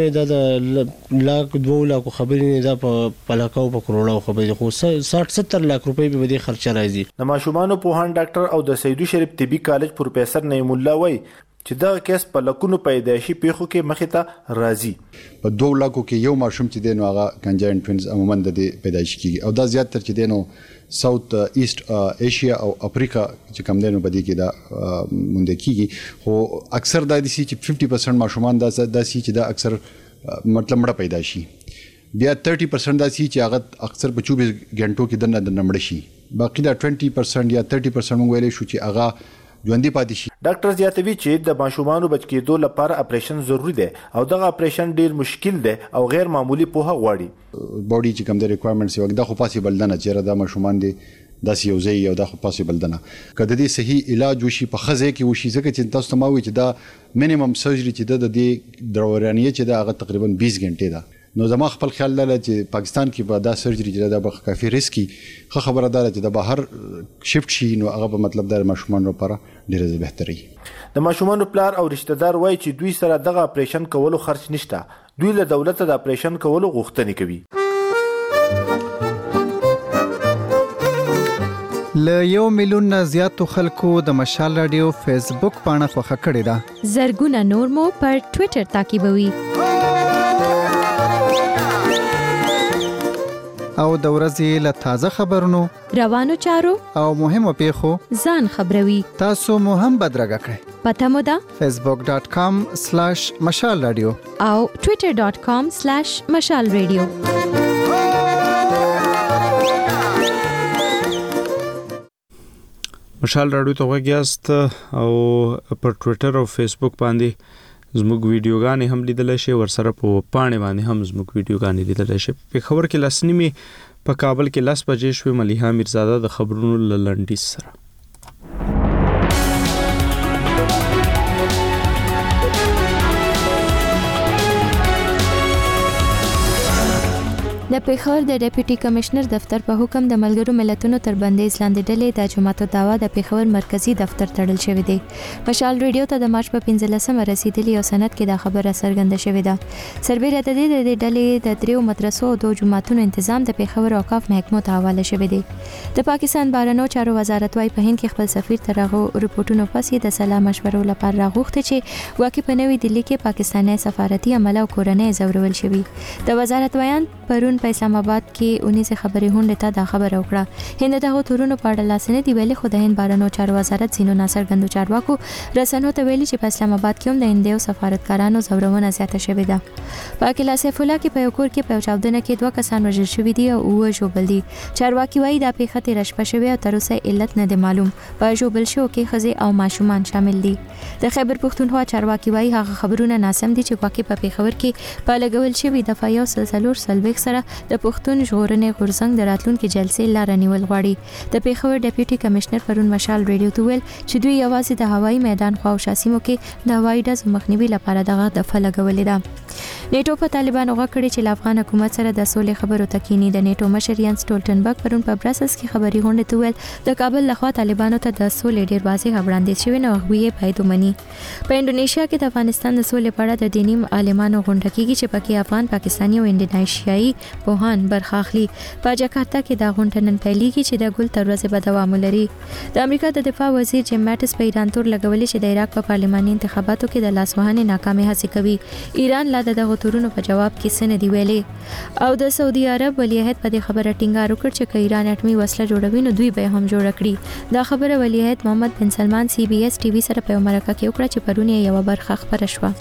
د لاک 2 لاک خبرې نه دا په پلاکاو په کروڑو خبرې خو 60-70 لاک روپۍ به دې خرچه راځي. د ماشومانو په هان ډاکټر او د سیدو شریف طبي کالج پروفیسور نعیم الله وایي چې دا کیس په لکونو پیدایشي پیښو کې مخې ته راځي. په 2 لاکو کې یو ماشوم چې دینو هغه کنجاین ټوینز عموما د پیدایشي کیږي او دا زیات تر چې دینو ساوث ایست ایشیا او افریقا چې کم دینو بدی کې دا مونږ کیږي خو اکثر دا دي چې 50% ماشومان دا سي چې دا اکثر مطلب مړه پیدا شي. بیا 30% دا سي چې هغه اکثر په 24 غنټو کې د نمړ شي. باقي دا 20% یا 30% مونږ ویلې شو چې هغه ژوندۍ پاتې شي. ډاکټر زیاتوي چې د ماشومانو بچ کېدو لپاره اپریشن ضروری دی او دغه اپریشن ډیر مشکل دی او غیر معمولی پوهه غواړي. باډي چې کوم د ریکوایرمنټس یو دا خو پاسیبل نه چې دا ماشومان دي داسې یو ځای او دا خو پاسیبل نه کله دې صحیح علاج وشي په خزه کې وشي ځکه چې تاسو ته ماوي چې دا مینیمم سرجری چې د دې درورانیه چې دا هغه تقریبا 20 غنټې ده. نو زما خپل خیال لري چې پاکستان کې به دا سرجری چې دا به کافي ریسکی خبره ده چې د بهر شفت شي نو هغه په مطلب د ماشومانو لپاره ډیره بهتري. د ماشومانو پلار او رشتہ دار وایي چې دوی سره دغه اپریشن کولو خرچ نشته. دوی له دولت د اپریشن کولو غوښتنه کوي. ل 1 میلیون نه زیاتو خلکو د مشال رادیو فیسبوک پاڼه خوښه کړې ده. زرګونه نور مو پر ټوئیټر تعقیبوي. او د ورځې له تازه خبرونو روانو چارو او مهمو پیښو ځان خبروي. تاسو مو هم بدرګه کړئ. پته مو ده facebook.com/مشال رادیو او twitter.com/مشال رادیو. مشال رادیو ته وګیاست او پر ټوئیټر او فیسبوک باندې زموږ ویډیوګانې هم لیدل شي ورسره په پاڼې باندې هم زموږ ویډیوګانې لیدل شي. په خبر کې لسنیمه په کابل کې 10 بجې شوې ملیحه میرزاده د خبرونو لنډیز سره. د پیښور د ډیپټي کمشنر دفتر په حکم د ملګرو ملتونو تر بندیز لاندې ډلې د جماعت الدعوا د پیښور مرکزی دفتر تړل شوی دی. مشال ریډیو ته د مارچ په 15مه رسیدلی او سند کې دا خبره څرګنده شوې ده. سربېره د دې ډلې د دریو مدرسو او 2 جماعتونو تنظیم د پیښور اوقاف محکمو ته حواله شوی دی. د پاکستان بهرنیو چارو وزارت وايي په هند کې خپل سفیر ترغه رپورټونو پسې د سلا مشورو لپاره راغوښته چې واقع په نوې دلی کې پاکستاني سفارتي عمل او کورنۍ زورول شوی. د وزارت ویان پرون په اسلام آباد کې 19 خبري هونډه ته دا خبر وکړه. هند دغه تورونو په اړه لاسنه دی ویلي، خو د هند بهرنیو چارو وزارت زینو ناصر غندو چارواکو رسنیو ته ویلي چې په اسلام آباد کې هم د هندیو سفارتکارانو زورونه زیاته شوې ده. په کلا سیف الله کې په یو کور کې په چاودنه کې 2 کسان وژل شوي دي او 2 ژوبل دي. چارواکي وايي دا پیښه تیر شپه شوې او تر اوسه علت نه دی معلوم. په ژوبل شو کې خزي او ماشومان شامل دي. د خیبر پختونخوا چارواکي وايي هغه خبرونه ناسم دي چې واقع په پیښور کې په لګول شوی د فایو سلسلور سلويک سره د پښتون ژغورنې غورځنګ د راتلونکو جلسې لار نیول غواړي. د پیښور ډیپټي کمشنر پرون مشال ریډیو ته ویل چې دوی یوازې د هوایي میدان خو او شاسیمو کې د هوایي ډزو مخنیوي لپاره دغه دفعه لګولې ده. نیټو په طالبانو غوښړي چې افغان حکومت سره د سولې خبرو تکینی. د نیټو مشر یان سټولټنبرګ پرون په براسلز کې خبري غونډه ته ویل د کابل لخوا طالبانو ته د سولې ډیر واضح وړاندیز شوی نو هغه یې باید ومني. په انډونیشیا کې د افغانستان د سولې په اړه د دینی عالمانو غونډه کیږي چې پکې افغان، پاکستاني او انډونیشیایي پوهان برخه اخلي. په جاکارتا کې دا غونډه نن پیلېږي چې د ګل تر ورځې به دوام ولري. د امریکا د دفاع وزیر جیم ماټس په ایران تور لګولې چې د عراق په پارلماني انتخاباتو کې د لاسوهنې ناکامي هڅه کوي. ایران لا دغه تورونو په جواب کې څه نه دی ویلي. او د سعودي عرب ولیعهد په دې خبره ټینګار وکړ چې ایران اټومي وسله جوړوي نو دوی به هم جوړ کړي. دا خبره ولیعهد محمد بن سلمان سی بي اس ټي وي سره په مرکه کې وکړه چې پرون یې یو برخه خبره شوه.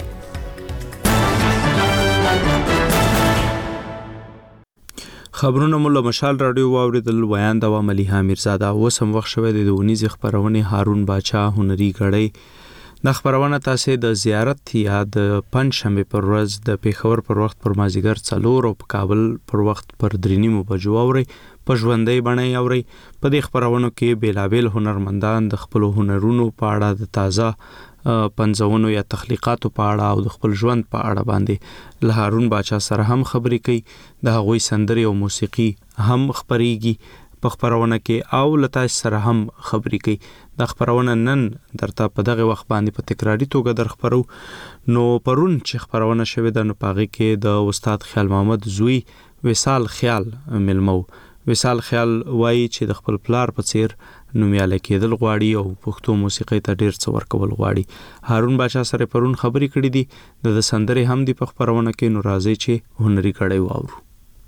خبرونه مولا مشال رادیو واوریدل. ویان د مليحه میرزاده وسم وخت شوه د ونیز خبرونه هارون باچا هنري غړی د خبرونه تاسو د زیارت یا د پنځشنبه پر ورځ د پیښور پر وخت پر مازیګر 4 او په کابل پر وخت پر 3 بجو اوري په ژوندۍ باندې اوري. په دې خبرونو کې بیلابل هنرمندان د خپل هنرونو په اړه د تازه پنځونو یا تخلیقاتو په اړه او د خپل ژوند په اړه باندې له هارون باچا سره هم خبرې کوي. د هغوی سندري او موسیقي هم خبريږي په خبرونه کې او لته سره هم خبرې کوي. د خبرونه نن درته په دغه وخت باندې په تکراری توګه در خبرو. نو پرون چې خبرونه شوه د نپاغي کې د استاد خیال محمد زوی وصال خیال ملمو. وصال خیال وایي چې د خپل پلار په څیر نومیاله کېدل غواړي او پښتو موسیقي ته ډیر څه ورکول غواړي. هارون باچا سره پرون خبرې کړې دي د سندري هم دی په خبرونه کې. نو راځي چې هنري کړي واورو.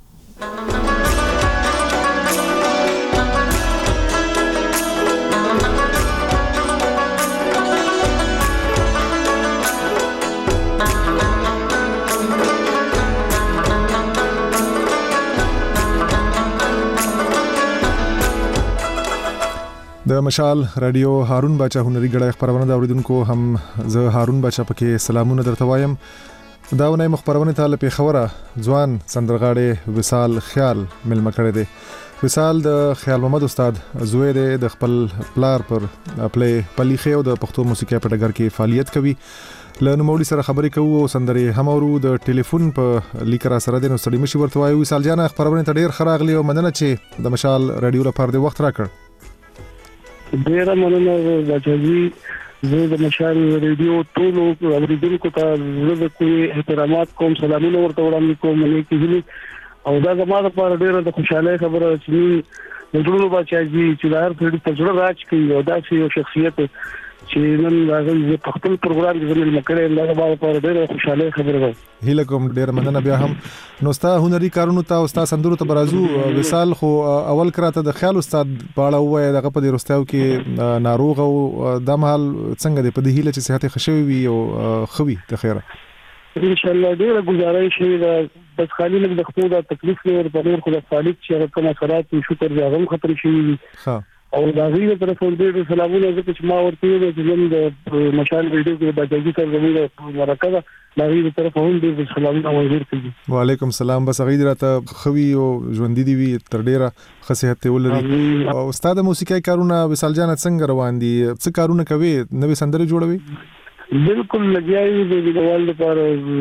د مشال رادیو هارون باچا هنري غړی خبرونه دا اوریدونکو هم زه هارون باچا پکې سلامونه درته وایم. دا ونه مخبرونه ته په خوره ځوان سندرغاړي وصال خیال ملما کړی دی. وصال د خیال محمد استاد زوی دی. د خپل پلار پر پلی پلیخه او د پښتو موسیقي په ډګر کې فعالیت کوي. له نوموړي سره خبرې کوو او سندري هم اورو. د ټلیفون په لیکرا سره د نو ستړي مشي ورته وایو. وصال جان خبرونه ته ډیر خراغلی او مننه چې د مشال رادیو لپاره د وخت راکړ. ډیر مننه بچی. زه د مشال ریډیو ټول اوریدونکو ته زړه کوي احترامات کوم، سلامونه ورته وړاندې کوم. نه کیږي او دا زموږ لپاره ډیره د خوشاله خبره چې د ټولو بچی چې د هر څه په زړه راځي کوي او دا یو شخصیت چې نن راغلی په خپل پروګرام کې زموږ مکړې دا زموږ لپاره ډیره خوشاله خبره ده. هیله کوم ډیر مننه. بیا هم نو ستا هنري کارونو ته او ستا سندرو ته برازو. وصال خو اول کراته د خیال استاد باړه وای دغه په روستاو کې ناروغ او د مهال څنګه دی په دې هیله چې صحت ښه وي او خوي ته خیره ان شاء الله. ډیره گزارش شي بس خالي لږ د خپل د تکلیف لري په نور خو د خالق چې کوم اثرات شکر ځاغم ختم شي. ها او دا غوښتل تر څو ډیر سلامونه چې ما ورته ویل چې نن د مشال ریډیو کې د بچی سره زموږ مرکه دا غوښتل تر په هم ډیر سلامونه ورکړي کیږي. وعلیکم السلام. بس غوښتل راته خوي او ژوند دي وي تر ډیره خصيحت ولري. او استاد موسیقي کارونه وصال جان څنګه روان دي؟ څه کارونه کوي؟ نوې سندري جوړوي؟ بالکل لګیاي د دیوال لپاره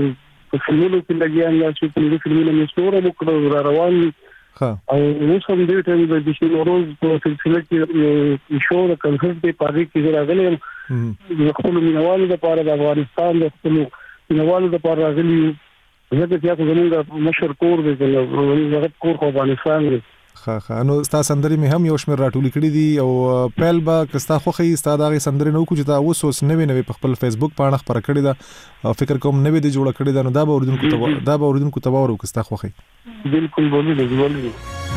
په فلمونو کې لګیان یا چې په فلمونو مستوره مکړه را روان او اوس هم دې ټیم د شینوروز په سلسله کې شو د کنسرت په پاره کې راغلی د خپل مینوالو لپاره د افغانستان د خپل مینوالو لپاره راغلی زه چې تاسو زموږ مشر کور دی د کور خو افغانستان دی نو ستا سندري مې هم یو شمېر راټولې کړې دي او پیل به کستا خوخي ستا دغه سندري نو کو چې تا اوس نوې په خپل فیسبوک باندې خبره کړې ده او فکر کوم نوې دي جوړه کړې ده نو دا به اوریدونکو ته ورو کستا خوخي بالکل بولې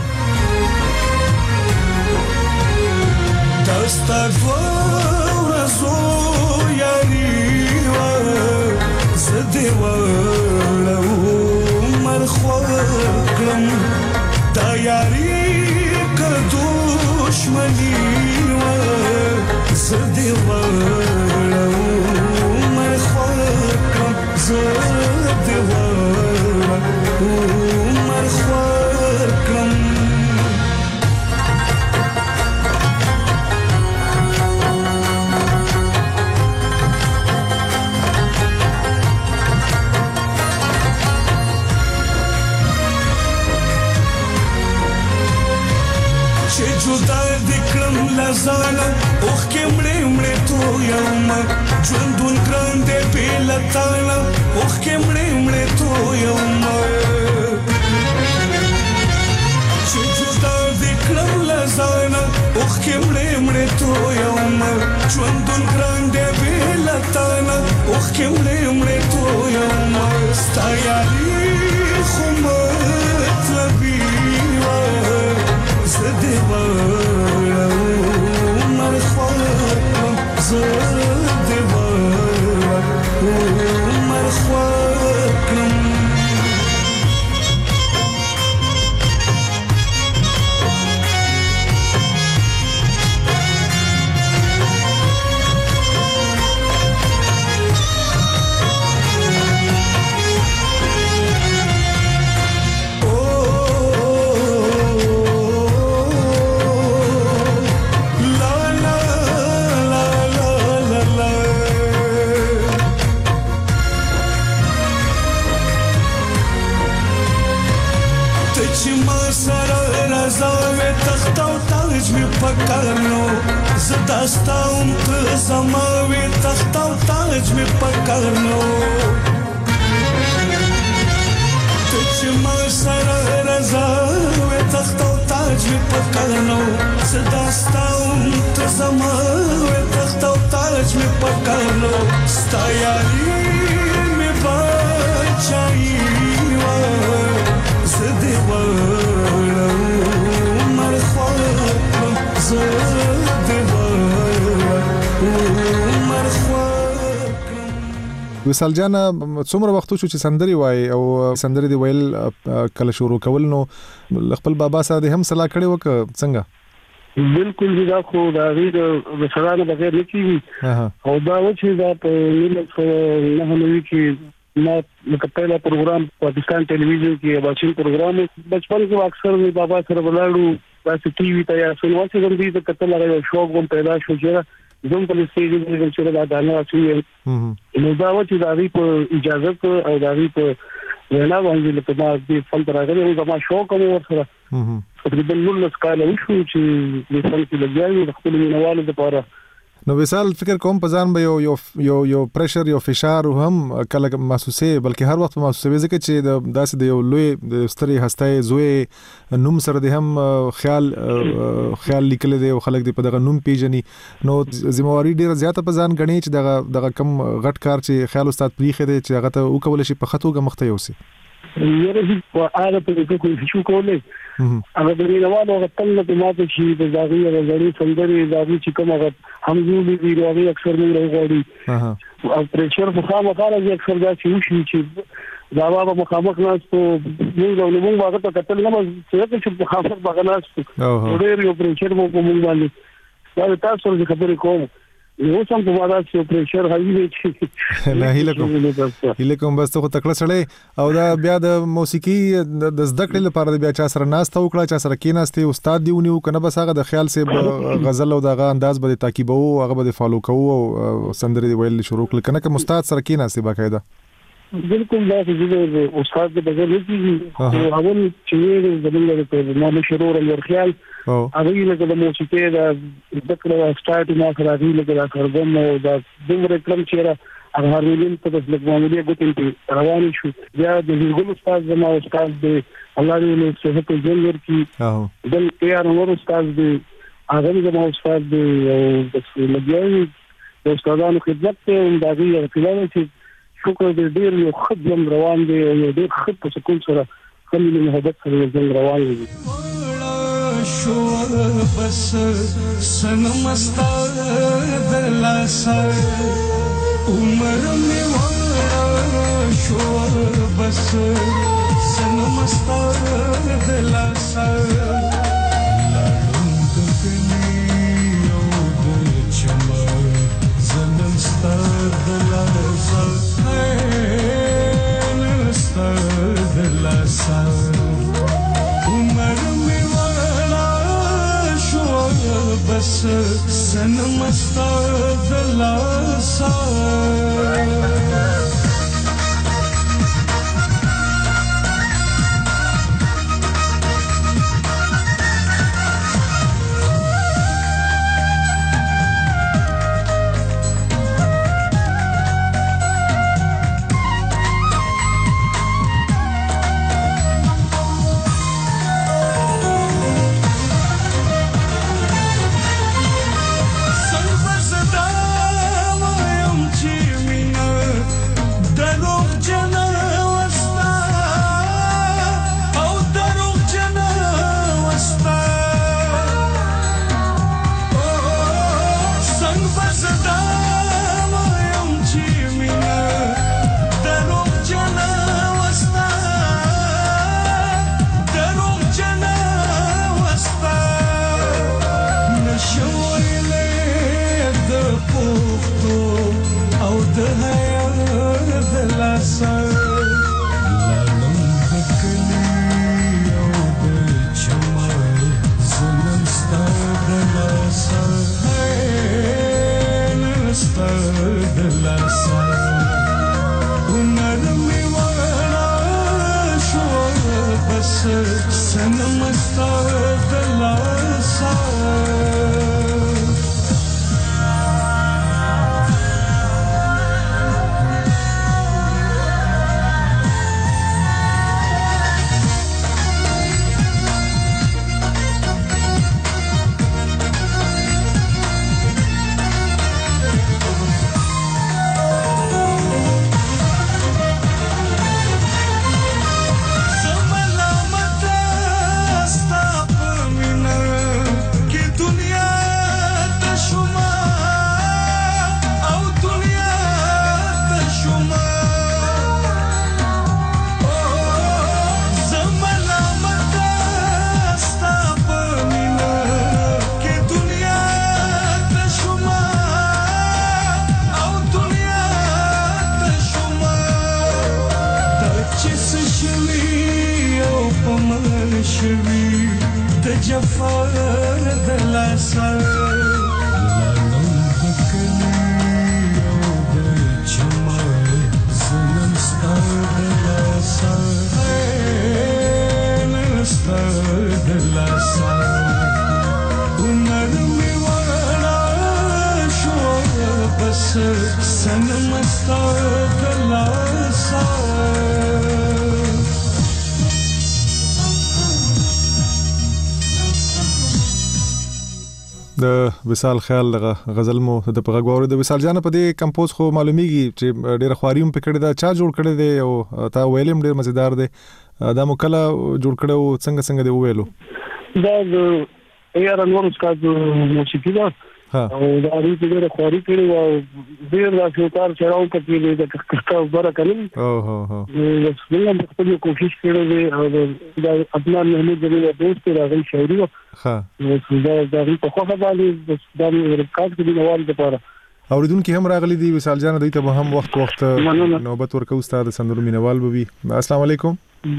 دستا ورزو یاري زدي ولو مرخوم دا یاری که دشمنی و زدی ولو مرخوکم زدی ولو مرخوکم جدا دکړم لزانا اوخ کې مړې تو یم ژوندون ګرانده بیلتانا اوخ کې مړې تو یم جدا دکړم لزانا اوخ کې مړې تو یم ژوندون ګرانده بیلتانا اوخ کې مړې تو یم ستایاري خو مطلبي زدي ولو مرخوكم زدي ولو مرخوكم پکارنو زداستاوم ته زماوي تخت او تاج می پکارنو ته چې ما سره رضاوي تخت او تاج می پکارنو زداستاوم ته زماوي تخت او تاج می پکارنو ستایاري می بچای و زدي ولو وصال جان څومره وخت شو چې سندري وای او سندري دی ویل کله شروع کول نو خپل بابا سره هم صلاح کړي وک څنګه بالکل دا خو دا غیر د سلام بغیر نه کیږي او دا و چې دا په ملت نه هنوي کې ما مکتله پروګرام پاکستان ټلویزیون کې بچین پروګرام بچپن کې اکثر بابا سره ولاړو واسه ټي وي ته یا سنوات هم دې کتل هغه شوق هم پیدا شو چې زوم په سټیج کې چې دا دانه اچي نو دا و چې دا وی په اجازه او دا وی په وینا باندې له ما دې فن راغلی او ما شوق هم ورسره تقریبا 19 کال وشو چې دې فن کې لګیاوي خپل مینوالو لپاره نو وصال فکر کوم په ځان به یو پریشر یو فشار هم کله محسوسه بلکې هر وخت محسوسه ځکه چې داسې د یو لوی د ستري هستای زوی نوم سره د هم خیال لیکل دی او خلک د په دغه نوم پیژني نو ذمہواری ډیره زیاته په ځان غني چې دغه کم غټ کار چې خیال استاد پریخه دی چې هغه ته وکول شي په خطوګه مخته یوسي یره هیڅ هغه په دې کې شو کولای هغه د نوانو غتل نه ماته شي د ځاغي او ځړي سندري ځاغي چې کوم هغه همزولي دی راوي اکثر موږ راغړي او پرېشر په خامه کار چې اکثر دا چې وشي چې دا بابا مخامخ ناس ته موږ هغه ته کتل نه چې په خامه بغناس ډېر یو پرېشر مو کوم باندې دا تاسو سره خبرې کوم یو سم په واده چې پرېشر هاي دی نه هیله کوم بس ته تکړه سړی او دا بیا د موسیقي د زده کړې لپاره بیا چا سره ناست وکړه چا سره کېناستې استاد دی ونیو کنه بس هغه د خیال سه غزل او دغه انداز به تعقیبو هغه به فالو کوو او سندري ویل شروع کړل کنه که استاد سره کېناستې باقاعده بالکل دا چې استاد د بغیر کیږي او اول چې زمونږ د مالي شرور ورخیال هغه له د موسیقي د ذکر او سٹارټ ما خرابي له کارګم او د دومره کلم چیرې هغه هرولین په د معاملې غوټین په روان شو بیا د ګل استاد زما استاد د الله دې له صحت او ژوند ورکړي بل تیار نور استاد دې هغه زما استاد دې او د لګیاوي د استادانو خدمت ته د دې اړتیا چې شکر دې ډیر یو خدمت روان دی او ډیر خدمت په سکون سره خلک محبت سره ژوند روان دي شو بس سنم استاد دلاسا عمر میں وارا شو بس سنم استاد دلاسا لارم دکنی او دل چما زنم استاد دلاسا این استاد دلاسا عمر میں بس سنم استاد دلاسا د وصال خیال غزل مو د پغاوري د وصال جان په دې کمپوز خو معلومیږي چې ډېر خواريوم پکړه دا چا جوړ کړی دی او تا ویلم ډېر مزیدار دی دا مو کله جوړ کړو څنګه دی ویلو دا یار انور استاد موسیقي دا او دا اړیکې ډېر خواري کړی او ډېر راځو کار چراو کړی د کښته بره کړی او موږ هم خپل کوشش کړو دی او دا خپل محمود د دوست راغی شاعري ها دا په خو باندې د ریکارډ کې نوال لپاره اوریدونکو هم راغلي دي وصال جان دوی ته هم وخت نوبت ورکو استاد سندرو مینوال بوي السلام علیکم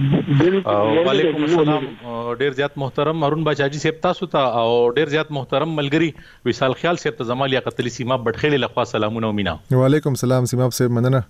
وعلیکم السلام ډیر زیات محترم هارون بچاجي صاحب تاسو ته او ډیر زیات محترم ملګری وصال خیال صاحب ته زمالیا قتلی سیما بټخېل لخوا سلامونه او مینا وعلیکم السلام سیما صاحب مننه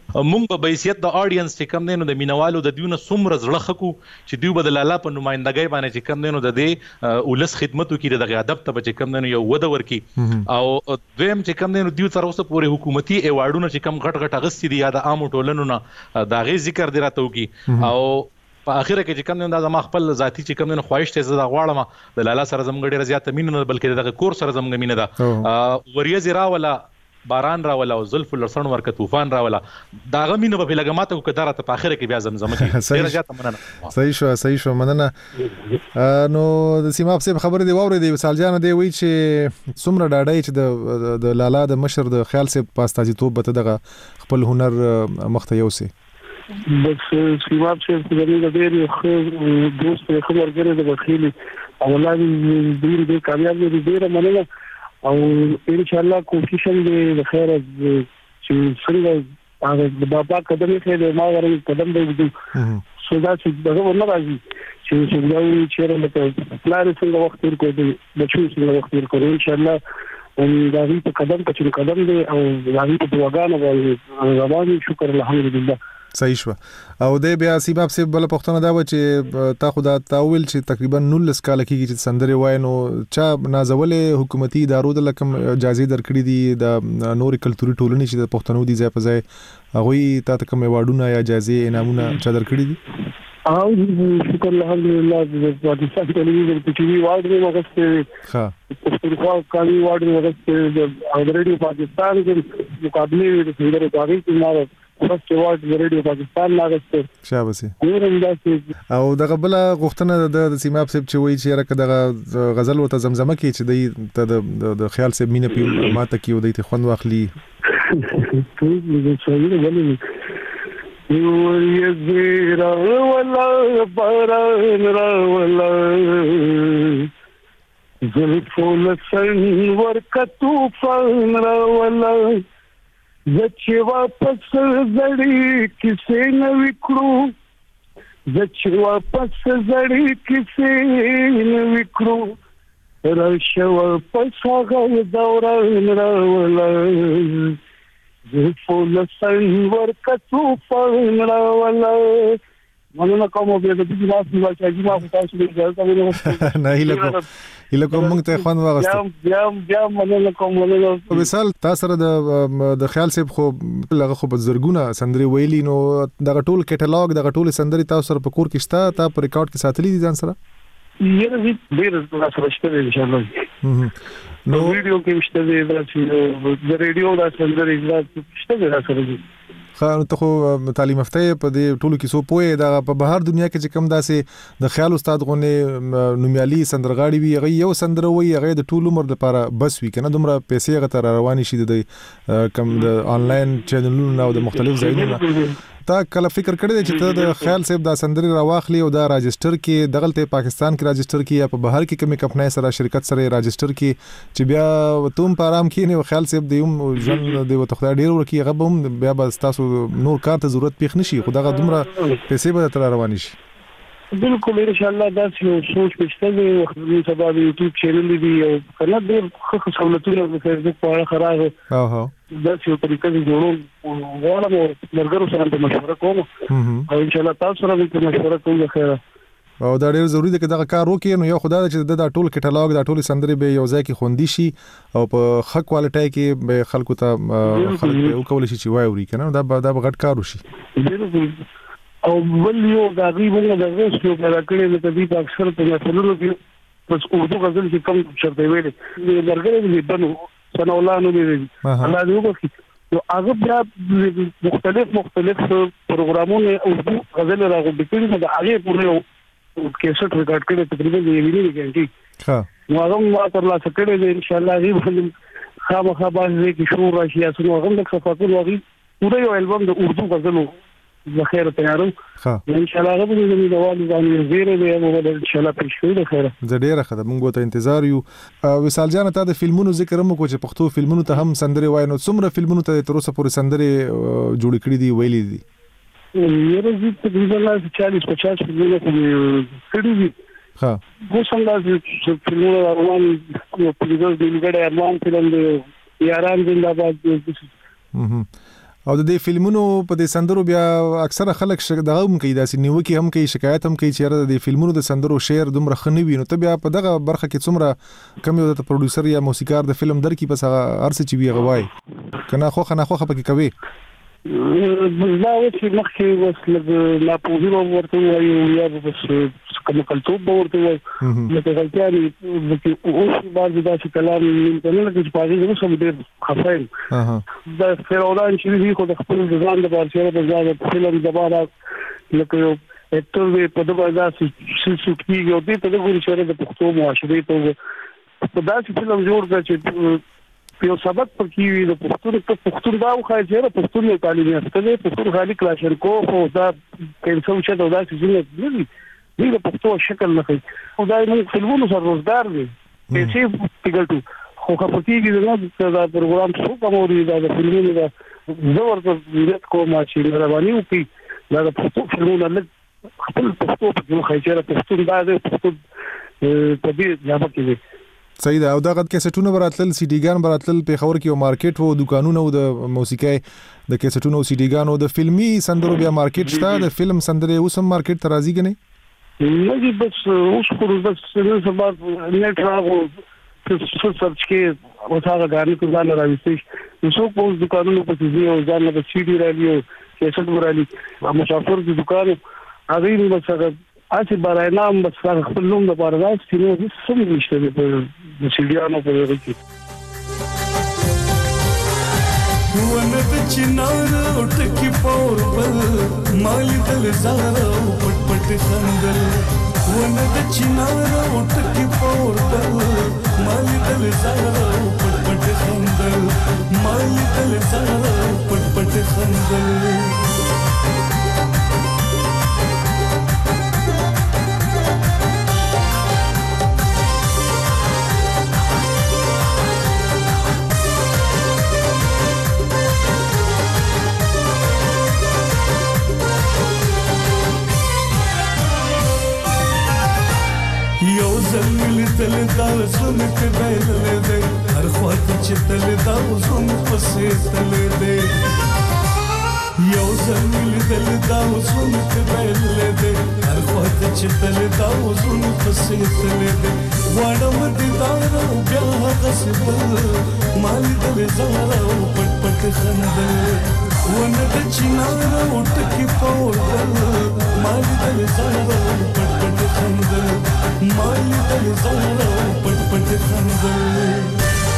مونږ په حیثیت د اډینس چې کم دینو د مینوالو د دیونه څومره زړه خکو چې دیو بدل الله په نمائندګۍ باندې چې کم دینو د دې ولس خدمتو کې د ادب ته چې کم دینو یو وده ورکی او دویم چې کم دینو دیو تر اوسه پورې حکومتي ایوارډونه چې کم غټ غټ اغستې دي یا د عام ټولنو نه دا غي ذکر دی راته وکي او په اخر کې چې کم نه د خپل ذاتی چې کم نه خواهش ته زړه غواړم د لاله سره زمګ ډیره زیاته مینه نه بلکې دغه کور سره زمګ مینه ده وریځ راولا باران راولا او زلف لرسن ورکه طوفان راولا دا غمینه په لګماته کو کدارته په اخر کې بیا زمزمه کې ډیره زیاته مننه صحیح شو مننه نو د سیماب صاحب خبره دی ووري دی وسال جان دی وی چې څومره ډاډای چې د لالا د مشر د خیال صاحب پاستاجی توپ به دغه خپل هنر مخته یوسي بس سیماب صاحب د ډېر خو دوست خبر کړی د بخیلی اولاد دې کامیاب دي ډیره مننه او ان شاء الله کوشش دې د خیر چې څنګه هغه د بابا قدم یې د ما ورې قدم دې سودا چې دغه نه راځي چې څنګه چې رمته پلان څنګه وخت ورکو دې بچو څنګه وخت ورکو ان شاء الله دا وی په قدم په قدم دې او دا وی په وګانو باندې رواني شکر الحمدلله صحیح شو او د بیا سیباب سیب بل پښتنه دا و چې تا خدا تاول چې تقریبا 19 کال کېږي چې سندره وای نو چا نازولې حکومتي ادارو د لکم اجازه درکړې دي د نور کلتوري ټولنې چې د پښتنو دي ځای په ځای هغه تا کوم ایوارډونه یا اجازه انعامونه چا درکړي دي او شکر الحمدلله د پاکستان ټلویزیون په ټي وي وایډ وغوښته ها پښتونخوا کالي وایډ وغوښته او ریډیو پاکستان کې مقابله د سندره تاریخ کې ماره فرست ایوارډ د ریډیو پاکستان لاغسته شابه او دغه بل غوښتنه د سیماب صاحب چې وایي چې راکه دغه غزل او زمزمه کې چې د خیال صاحب مینه په ماته کې ودی ته خوند واخلي یو زیرا ولا باران را ولا زلفول سن ورکا طوفان را ولا زچ واپس زړی کیسه نو وکړو زچ واپس زړی کیسه نو وکړو راشه واپس هغه دوران را ولا زلفول سن ورکا طوفان را ولا مننه کوم به د دې لاس نیول چې ما تاسو ته اجازه ورکړم نه هله کوم موږ ته خوان واغسته بیا مننه کوم په مثال تاسو سره د خیال صاحب خو لغه خو بزرګونه سندري ویلي نو دغه ټول کټالوګ دغه ټول سندري تاسو سره په کور کې شته تا په ریکارډ کې ساتلي دي ځان سره یې ډیر تاسو شته ان شاء الله نو ویډیو کې شته د ریډیو د سندري شته سره خو ته خو تعلیم یافته په دې ټولو کې سو پوهه د په بهر دنیا کې چې کم داسې د خیال استاد غونه نومیالي سندرغاړي وي هغه یو سندره وي هغه د ټول عمر لپاره بس وي کنه دومره پیسې هغه تر رواني شي د کم د انلاین چینلونو او د مختلف ځایونو تا کله فکر کړی چې ته د خیال صاحب د سندري راواخلي او دا راجستر کې دغلته پاکستان کې راجستر کې یا په بهر کې کومه کمپنۍ سره شرکت سره راجستر کې چې بیا تم په آرام کې نه خیال صاحب دیوم ژوند دی وته خدای ډیر ورکی هغه به بیا به تاسو نور کار ته ضرورت پیښ نشي خدای دومره پیسې به تر رواني شي بالکل ان شاء الله دا سوچ پښته دی وخت سبا د یوټیوب چینل دی او کنه ډیر ښه سہولتونه د فیسبوک په اړه خراب دا یو طریقه دی جوړو غواړم مرګرو سره مشوره کوم او ان شاء الله تاسو سره به مشوره کوم خیر او دا ډیر ضروری دی چې دا کار وکړي نو یو خدای چې دا ټول کټالوګ دا ټول سندري به یو ځای کې خوندي شي او په ښه کوالټي کې به خلکو ته خلک یو کول شي چې وایوري کنه دا غټ کار وشي او بل یو دا غیبونه د غوښتو پیدا کړی د دې اکثر په نسلونو کې پس اردو غزل چې کوم شرط ویلي د درګړې د بنو سنولانو دی الله دې وکړي نو هغه بیا مختلف پروګرامونه اردو غزل راغونډ کړي د هغه پورې کیسټ ریکارډ کړي تقریبا د یوې غنټې ها نو هغه ما تر لاسه کړی دی ان شاء الله غیب خامخا باندې کې شروع راشي اسنو هغه د صفاتو وغي پورې یو البوم د اردو غزلو بخیر تیارو ان شاء الله غو دې د والي باندې زیره دی او ان شاء الله پښتو د خیره زه ډیره خدای مونږ ته انتظار یو وسال جان ته د فلمونو ذکر مو کو چې پښتو فلمونو ته هم سندري وای نو څومره فلمونو ته تر اوسه پورې سندري جوړ کړی دی ویلي دي یره دې تقریبا 40-50 فلمونه کړی دي ها خو څنګه فلمونه روان یو پلیګر د لګړې ارمان فلم دی یاران زنده‌باد او د دې فلمونو په دې سندرو بیا اکثره خلک دغه هم کوي داسې نیوکي هم کوي شکایت هم کوي چې د فلمونو د سندرو شعر دومره ښه نه وي نو ته بیا په دغه برخه کې څومره کم یو د پروډوسر یا موسیقار د فلم درکې پس هغه ارڅ چې وی غوای کنه خوخه نه خوخه پکې کوي دا چې مخکې وسله لا پوهیرو ورته وایي یا بس کوم کلتوب ورته وایي لکه غلطیانې چې اوس بعد دا چې کلام نه لکه چې پاږي نو سم ډېر خفایم دا فرعون چې دی خو د خپل ځان د بارچره د ځان فلم د بارا لکه یو اکټر وی په دغه داسې سوټي یو دې په دغه شهر د پښتو معاشري ته په داسې فلم جوړ کړ چې یو سبق پکې وي د پښتون دا خو چې د پښتون یو تعلیم یافته دی پښتون خالي کلاشنکوف او دا کینسل چې دا داسې نه دی د پښتو شکل نه کوي او دا موږ فلمونو سره روزګار دی چې پیګلټو خو خپلېږي دا پروګرام څو کوموري دا د فلمونو دا زور د دې کومه چې رواني وکي دا د پښتو فلمونو نه خپل پښتو په کومه خیچره پښتون دا د پښتو په دې ځای کې صحیح ده او دغه کیسټونه براتل سی ډي ګان براتل په خبر کې یو مارکیټ وو دکانونه او د موسیقي د کیسټونو سی ډي ګان او د فلمي سندرو بیا مارکیټ شته د فلم سندرې اوس هم مارکیټ ته راځي کنه نه دي بس اوس خو بس نن سبا نیټ راغو څه سرچ کې او هغه غاڼې کو ځان راوځي نو څو په دکانونو په دې او ځان له سی ډي رالي کیسټ ورالي مسافر د دکان هغه نو څنګه اته برای نام بس خپل نوم د پارداس چې نو سم نشته د سیډیانو په لري کې ونه د چنار ټکی پور بل مال دل زارو پټ پټ خندل ونه د چنار ټکی پور بل مال دل زارو پټ پټ خندل مال دل زارو پټ پټ خندل تل دا زون کې بیل دې هر خواته چې تل دا زون پسې تل دې یو زميل تل دا زون کې بیل دې هر خواته چې تل دا زون پسې تل دې وړم دې دا بیا غصب مال دې زارو پټ پټ خندل ونه د چنار ټکی پور مال دې زارو پټ پټ خندل مال دل زارو پټ پټ خندل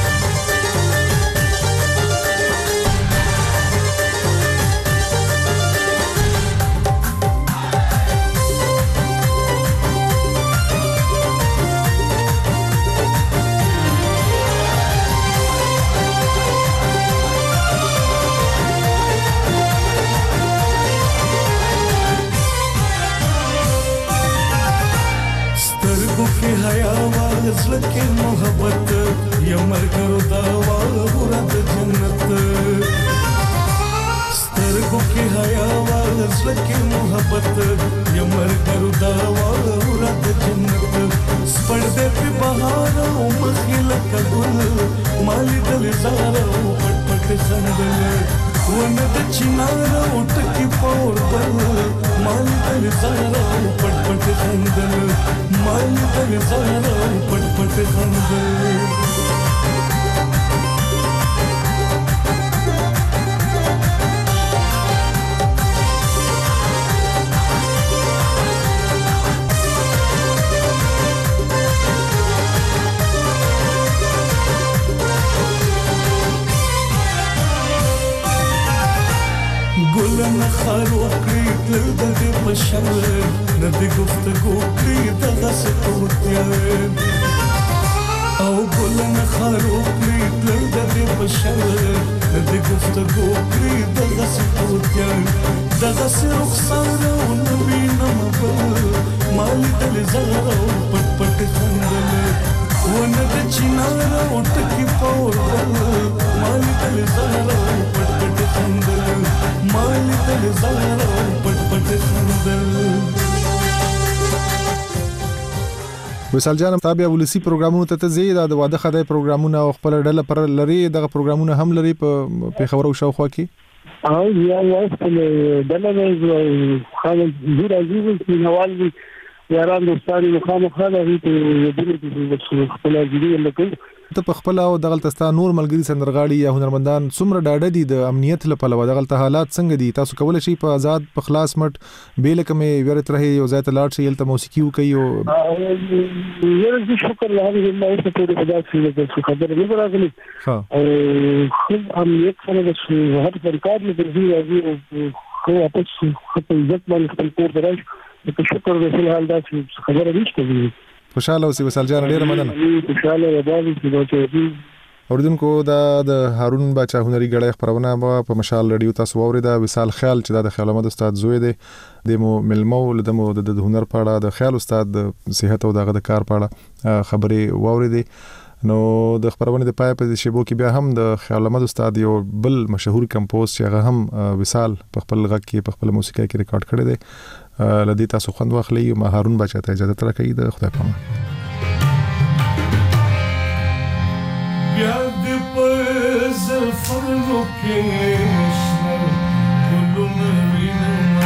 زلکه محبت یمر کرو داوا ورد جنت سترګو کې حیا وا زلکه محبت یمر کرو داوا ورد جنت سپړ دې په بهار او مخیل کګل مال دل زارو پټ پټ خندل ونه د چنار ټکی پور بل مال دل زارو پټ پټ خندل مال دل زارو پټ پټ خندل ګلن خارو کړی تل د بشر نه د گفتگو کړی د غسطوتیا او ګلن خارو کړی تل د بشر نه د گفتگو کړی د غسطوتیا د غس رخسار او نبی نم مال دل زارو پټ پټ خندل ونه د چنار ټکی پور مال دل زارو پټ پټ خندل مال دل زارو پټ پټ خندل وسال جان تابع ولسی پروګرامونو ته زیاده د واده خدای پروګرامونه او خپل ډله پر لري دغه پروګرامونه هم لري په خبرو شاوخوا کې او یا واسطه دلته خالد دور عزیز نوال دي یاران دوستان مخامخه ده په خپل ځای لکه ته په خپل او دغلتستا نور ملګری سندرغاړي یا هنرمندان څومره ډاډه دي د امنیت لپاره دغلت حالات څنګه دي تاسو کولای شئ په آزاد په خلاص مټ بیل کمه ویرت رہی یو ځای ته لاړ شئ یلته موسیقي وکي او یره شکر الله دې ته خدا چې خبر نه راغلی خو امنیت سره د هر پرکار نه دی خو تاسو خپل عزت باندې خپل کور درای ته شکر دې حال دا چې خبره نشته خوشاله اوسې وسال جان ډیره مننه خوشاله راځي چې اوردونکو د هارون باچا هنري غړې خبرونه په مشال رادیو تاسو اوریدا وسال خیال چې د خیال احمد استاد زوی دی د ملمو د هنر پاړه د خیال استاد د صحت او د کار پاړه خبرې واوریدي نو د خبرونه د پای په شیبو کې بیا هم د خیال احمد استاد یو بل مشهور کمپوز چې هغه هم وسال په خپل غږ کې په خپل موسیقي کې ریکارډ کړی دی لدی تاسو خوند واخلئ ما هارون بچا ته اجازه تر کوي د خدای پامه یاد په زلفونو کې شنه ګلونه وینم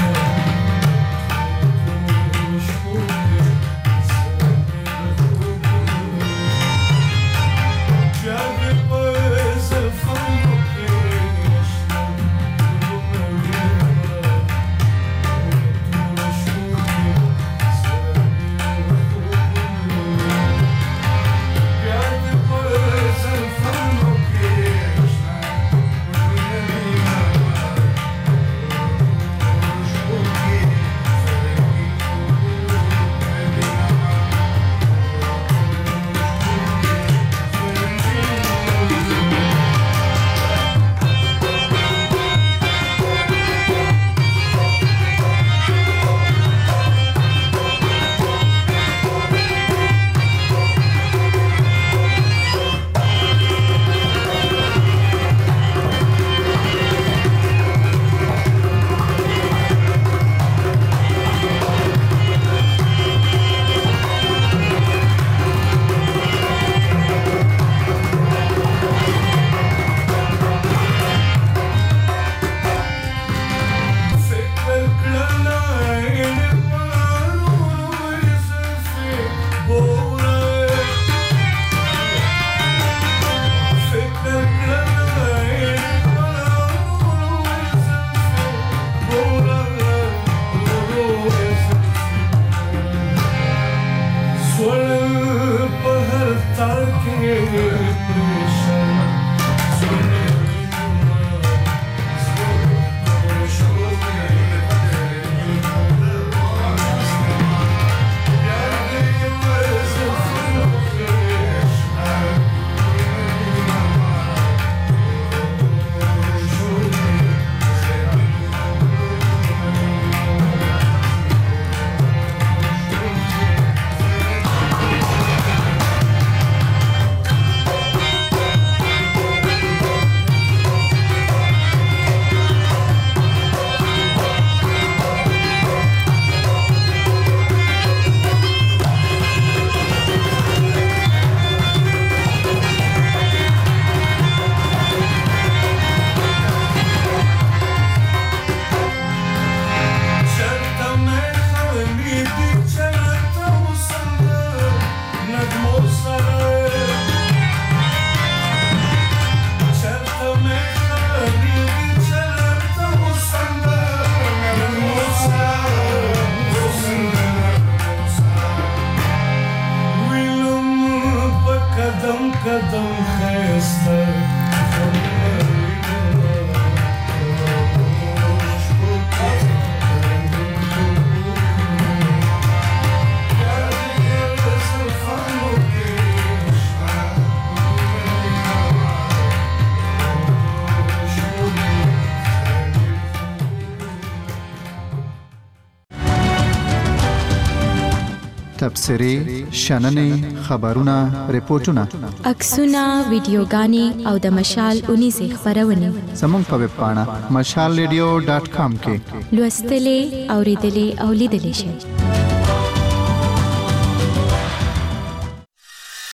تبصرې شننې خبرونه ریپورتونه عکسونه ویډیوګانې او د مشال 19 خبرونه زموږ په ویب پاڼه mashalradio.com کې لوستلې اوریدلې او لیدلې شئ